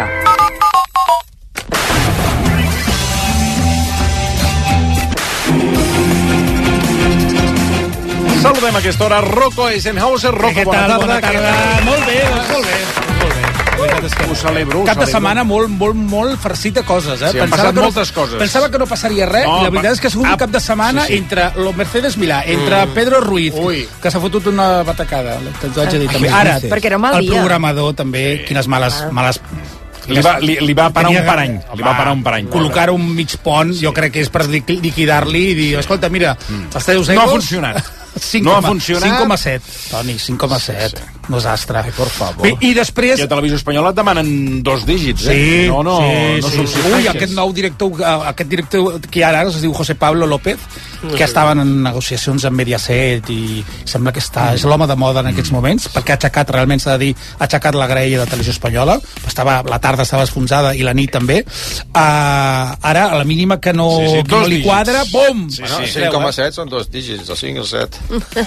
Saludem a aquesta hora Rocco Eisenhauser. Rocco, Què bona tal? tarda. Bona tarda. Molt bé, doncs, molt bé. Molt bé. La veritat és que ho celebro, ho cap de celebro. setmana molt, molt, molt farcit de coses, eh? Sí, han passat que no, moltes coses. Pensava que no passaria res, No, i la veritat pa- és que ha sigut ah, un cap de setmana sí, sí. entre lo Mercedes Milà, entre Mm. Pedro Ruiz, Ui. que s'ha fotut una batacada, t'ho haig de dir Ai, també. què Ara, dices? Perquè era un mal el dia. programador també, quines males... males Li va, li, li va parar un Tenia- parany. Li va parar un parany. Col·locar un mig pont, jo crec que és per liqui- liquidar-li i dir, escolta, mira, els teus No egos... ha funcionat. cinc No ha coma- funcionat. cinc coma set, Toni, cinc coma set. Desastre. Ai, por favor. Bé, I després... I a Televisió Espanyola et demanen dos dígits, eh? Sí, no, no, sí, no sí, són sí. sis Ui, caixes. aquest nou director, eh, aquest director que hi ha ara es diu José Pablo López, que estaven en negociacions amb Mediaset i sembla que està, és l'home de moda en aquests moments, perquè ha aixecat, realment s'ha de dir, ha aixecat la graella de Televisió Espanyola, estava, la tarda estava esfonsada i la nit també. Uh, ara, a la mínima que no, Sí, sí, que no dos li dígits. quadra, bum! Sí, sí, cinc coma set són dos dígits, el cinc i el set.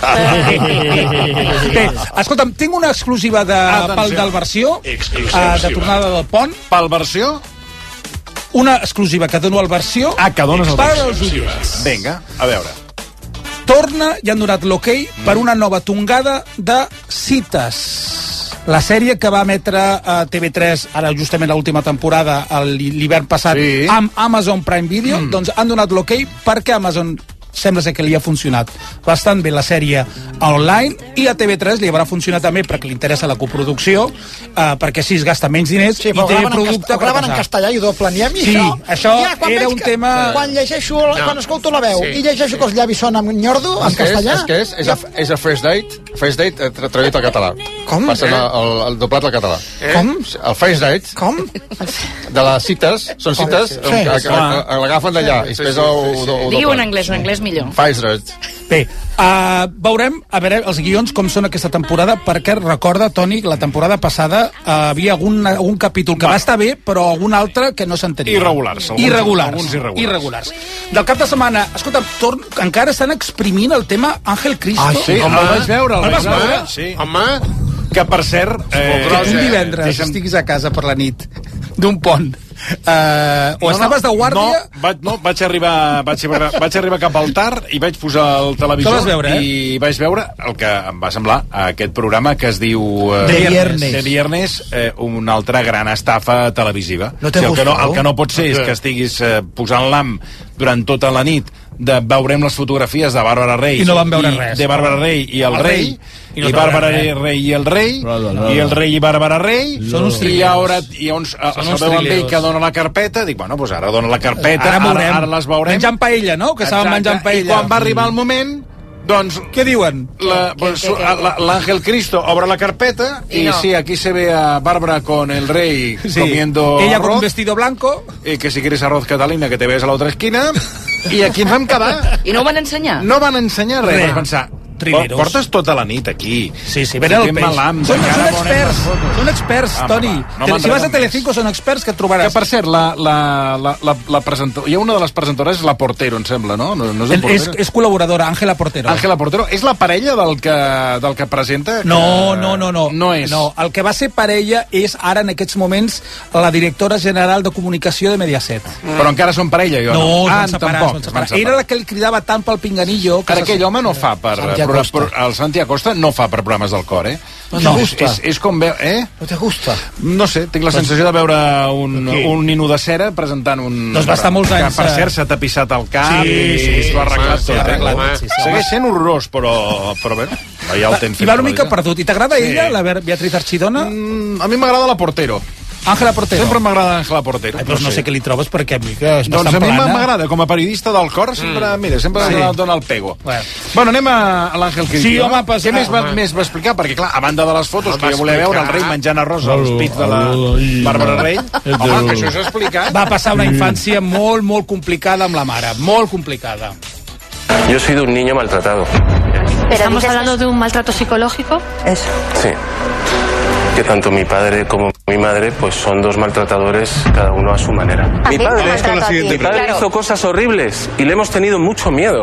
Bé, escolta'm, tinc una exclusiva de Atenció. pel del versió, Exclusiva. uh, de tornada del pont. Pel versió? Una exclusiva que dono al versió. Ah, que dones el per versió. als oients. Vinga, a veure. Torna i han donat l'hoquei okay per una nova tongada de Cites. La sèrie que va emetre a T V tres, ara justament l'última temporada, el- l'hivern passat, Sí. amb Amazon Prime Video, mm. doncs han donat l'hoquei okay perquè Amazon sembla ser que li ha funcionat bastant bé la sèrie online i a T V tres li haurà funcionat també perquè li interessa la coproducció, eh, perquè així es gasta menys diners Sí, i però té graven, en, producte cast ho per graven en passar. castellà i ho doblen. I a mi Sí, això, això ja, quan era veig un que, tema- Quan llegeixo, No. quan escolto la veu Sí. i llegeixo que els llavis són en nyordo, en És que és, castellà... és, que és, és, a, és a First Date, First Date eh, tra- traduït al català. Com? Passen Eh? el, el doblat al català. Com? El First Date, Com? de les cites, són Com? cites, Sí. que, que, que, Ah. que l'agafen d'allà, i després ho, ho, ho, ho Diguiu en doblen. anglès, en anglès millor. First Date. Bé, uh, veurem a veure els guions com són aquesta temporada, perquè recorda, Toni, que la temporada passada uh, havia algun, algun capítol que va. va estar bé, però algun altre que no s'entenia. Irregulars, alguns- Irregulars. alguns irregulars. irregulars. Del cap de setmana, escolta, torn, encara estan exprimint el tema Ángel Cristo. Ah, sí, home, el vaig veure, el el vaig vas veure. veure? Sí. Home, Que, per cert... Eh, que un divendres deixa'm- estiguis a casa per la nit d'un pont. Uh, o no, estaves de guàrdia... No, vaig, no vaig, arribar, vaig, arribar, vaig arribar cap al tar i vaig posar el televisor veure, eh? i vaig veure el que em va semblar aquest programa que es diu uh, De Viernes, de viernes eh, una altra gran estafa televisiva. No te o sigui, el, que no, gusta, el que no pot ser és que estiguis eh, posant l'am durant tota la nit de veurem les fotografies de Bàrbara Rey i no van veure res, de Bàrbara Rey i el, el rei, rei i, no i Bàrbara Rey i el rei no, no, no. i el rei i Bàrbara Rey són uns i ara i llavors sabeu amb ell que dona la carpeta, dic, bueno, doncs ara dona la carpeta, ara, ara, ara les veurem menjant paella, no? Que saben menjant paella. I quan va arribar el moment, doncs... Què diuen? La, pues, la, l'Ángel Cristo obre la carpeta y, y no. Sí, aquí se ve a Bárbara con el rey sí. comiendo ella arroz, con un vestido blanco. Y que si quieres arroz, Catalina, que te veas a la otra esquina. I aquí ens vam quedar. I no ho van ensenyar? No van ensenyar res. res. Per pensar, Trileros. Portes tota la nit aquí. Sí, sí, ven el peix. Malam, són, són experts, són experts, ah, Toni. No Te, si vas a Telecinco són experts que et trobaràs. Que, per cert, la, la, la, la, la presentadora... Hi ha una de les presentadores, la Portero, em sembla, no? no, no és, el és, és col·laboradora, Ángela Portero. Ángela Portero. És la parella del que, del que presenta? Que... No, no, no, no. No és. No, el que va ser parella és ara, en aquests moments, la directora general de comunicació de Mediaset. Mm. Però encara són parella, jo no? No, ah, són separats, són separats. Era la que li cridava tant pel pinganillo. Que ara aquell home no fa per... per, per el Santi Acosta no fa per programes del cor, eh? No te gusta. És, és com veu... Eh? No te gusta. No sé, tinc la sensació de veure un, un nino de cera presentant un... Doncs va estar molts anys... Que, per cert, s'ha tapissat el cap sí, i sí, s'ho ha arreglat tot. Arreglat, sí, sí, segueix sent horrorós, però, però bé, ja el temps. I va una mica perdut. I t'agrada sí. ella, la Beatriz Archidona? Mm, a mi m'agrada la Portero. Ángela Portero. Sempre m'agrada Ángela Portero. Ai, doncs no, no sé què li trobes perquè a mi que és doncs bastant plana. Doncs a mi m'agrada, com a periodista del cor, sempre, mm. mira, sempre sí. dona el pego. Bueno, bueno anem a, a l'Àngel Cristo. Sí, home, pas... Què més va, més va explicar? Perquè, clar, a banda de les fotos no, que jo volia veure, el rei menjant arròs als pits de la Bàrbara Rey, home, que això s'ha explicat. Va passar una infància molt, molt complicada amb la mare, molt complicada. Yo he sido un niño maltratado. ¿Estamos hablando de un maltrato psicológico? Eso. Sí. Que tanto mi padre como mi madre pues son dos maltratadores, cada uno a su manera. Mi padre, mi padre claro. hizo cosas horribles y le hemos tenido mucho miedo.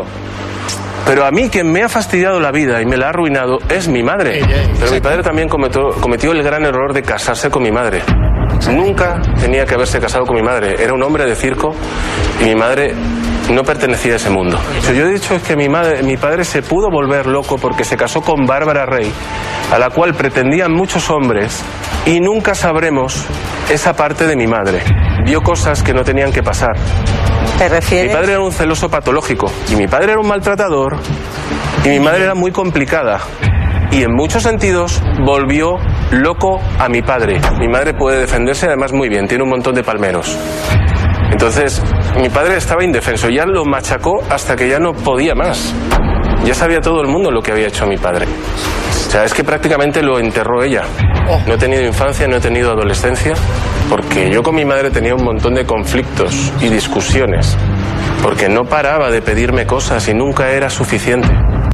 Pero a mí quien me ha fastidiado la vida y me la ha arruinado es mi madre. Pero mi padre también cometió, cometió el gran error de casarse con mi madre. Nunca tenía que haberse casado con mi madre. Era un hombre de circo y mi madre no pertenecía a ese mundo. Lo que yo he dicho es que mi, madre, mi padre se pudo volver loco porque se casó con Bárbara Rey, a la cual pretendían muchos hombres, y nunca sabremos esa parte de mi madre. Vio cosas que no tenían que pasar. ¿Te refieres? Mi padre era un celoso patológico, y mi padre era un maltratador, y mi madre era muy complicada. Y en muchos sentidos volvió loco a mi padre. Mi madre puede defenderse además muy bien, tiene un montón de palmeros. Entonces, mi padre estaba indefenso, ya lo machacó hasta que ya no podía más. Ya sabía todo el mundo lo que había hecho mi padre. O sea, es que prácticamente lo enterró ella. No he tenido infancia, no he tenido adolescencia, porque yo con mi madre tenía un montón de conflictos y discusiones, porque no paraba de pedirme cosas y nunca era suficiente.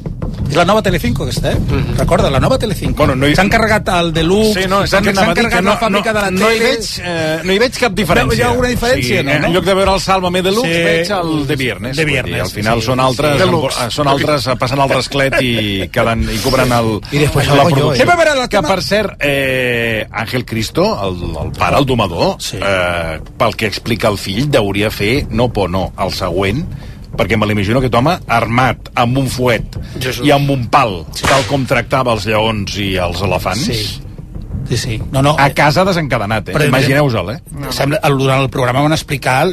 És la nova Telecinco, aquesta, eh? Mm-hmm. Recorda, la nova Telecinco. Bueno, no hi... S'han carregat el Deluxe, sí, no, s'han carregat no, la fàbrica no, de la no tele... Hi veig, eh, no hi veig cap diferència. Hi ha alguna diferència, sí, no? no? En lloc de veure el Sálvame Deluxe, sí. veig el de Viernes. De Viernes. Dir, al final sí, són altres, sí. amb, són altres passant el rasclet i, queden, i cobren el, I després la producció. Jo, eh? Que, per cert, eh, Ángel Cristo, el, el pare, el domador, sí. eh, pel que explica el fill, hauria fer, no por no, el següent, perquè me l'imagino aquest home armat amb un fuet Jesús. I amb un pal, sí. tal com tractava els lleons i els elefants. Sí. Sí, sí. No, no, a casa desencadenat, eh? Imagineu-se'l, eh? No. Sembla, durant el programa van explicar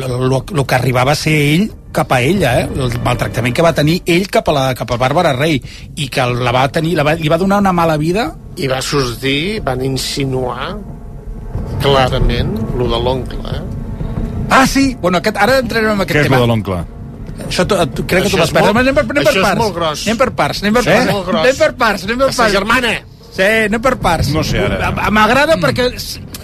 el que arribava a ser ell cap a ella, eh? El maltractament que va tenir ell cap a, la, cap a Bàrbara Rey, i que la va tenir, la va, li va donar una mala vida. I va sortir, van insinuar clarament lo de l'oncle, eh? Ah, sí? Bueno, aquest, ara entrarem en aquest tema. Què és lo de l'oncle? Això tu, tu, crec que tu vas perdre. Anem per, anem per això parts. és molt gros. Anem per parts. Anem per sí? parts. Molt gros. Anem per parts. Anem per parts. parts. Germana. Sí, anem per parts. No sé, ara. M'agrada mm. perquè...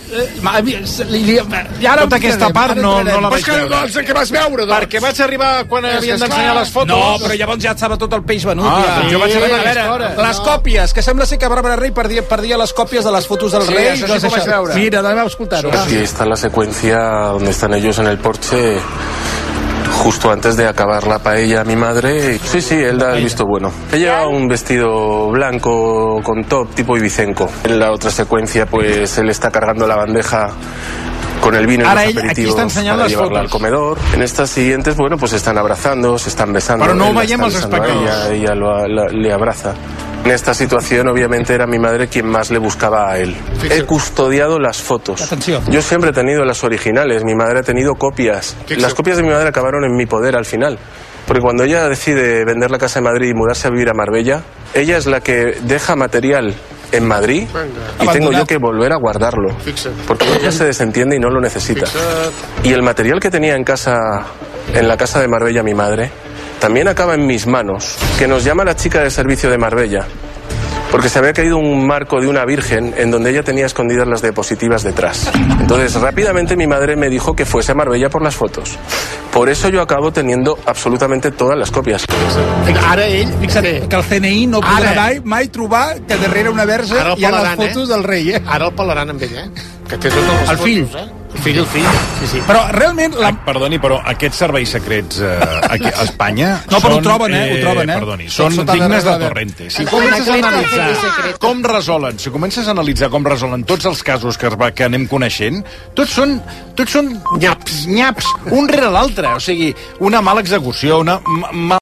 I ara tota aquesta part no, no la vaig veure. Doncs que vas veure, doncs. Perquè vaig arribar quan havien d'ensenyar les fotos. No, però llavors ja estava tot el peix venut. Ah, ja. jo vaig arribar a veure, les no. còpies, que sembla ser que Bàrbara Rey perdia, perdia les còpies de les fotos del sí, rei. Això sí que ho vaig veure. Mira, anem a escoltar-ho. Aquí está la secuencia donde están ellos en el porche justo antes de acabar la paella a mi madre. Sí, sí, él da el visto bueno. Ella lleva un vestido blanco con top tipo ibicenco. En la otra secuencia, pues él está cargando la bandeja con el vino y Ara los ell, aquí aperitivos està ensenyant para les llevarla fotos. al comedor. En estas siguientes, bueno, pues se están abrazando, se están besando. Però no ho él la veiem está als besando a espectadors. ella, ella lo- la- le abraza. En esta situación, obviamente, era mi madre quien más le buscaba a él. He custodiado las fotos. Atención. Yo siempre he tenido las originales, mi madre ha tenido copias. Las copias de mi madre acabaron en mi poder al final. Porque cuando ella decide vender la casa de Madrid y mudarse a vivir a Marbella, ella es la que deja material en Madrid y tengo yo que volver a guardarlo. Porque ella se desentiende y no lo necesita. Y el material que tenía en casa, en la casa de Marbella mi madre, también acaba en mis manos, que nos llama la chica de servicio de Marbella, porque se había caído un marco de una virgen en donde ella tenía escondidas las diapositivas detrás. Entonces, rápidamente mi madre me dijo que fuese a Marbella por las fotos. Por eso yo acabo teniendo absolutamente todas las copias. Ara ell, fixa't, que el C N I no podrà Ara. mai, mai trobar que darrere una verge Ara el hi ha les pelaran, fotos eh? del rei, eh? Ara el pelaran amb ell, eh? Que té totes les El fill. fotos, eh? El fill, el fill. Sí, sí. Però realment... La... Ah, perdoni, però aquests serveis secrets eh, aquí a Espanya... No, però ho són, troben, eh? Ho troben, eh? Perdoni, Són són sota dignes de de- de- Torrente. Si En comences a secret, analitzar en secret. com resolen, si comences a analitzar com resolen tots els casos que, es va, que anem coneixent, tots són, tots són nyaps, nyaps, un rere l'altre. O sigui, una mala execució, una ma,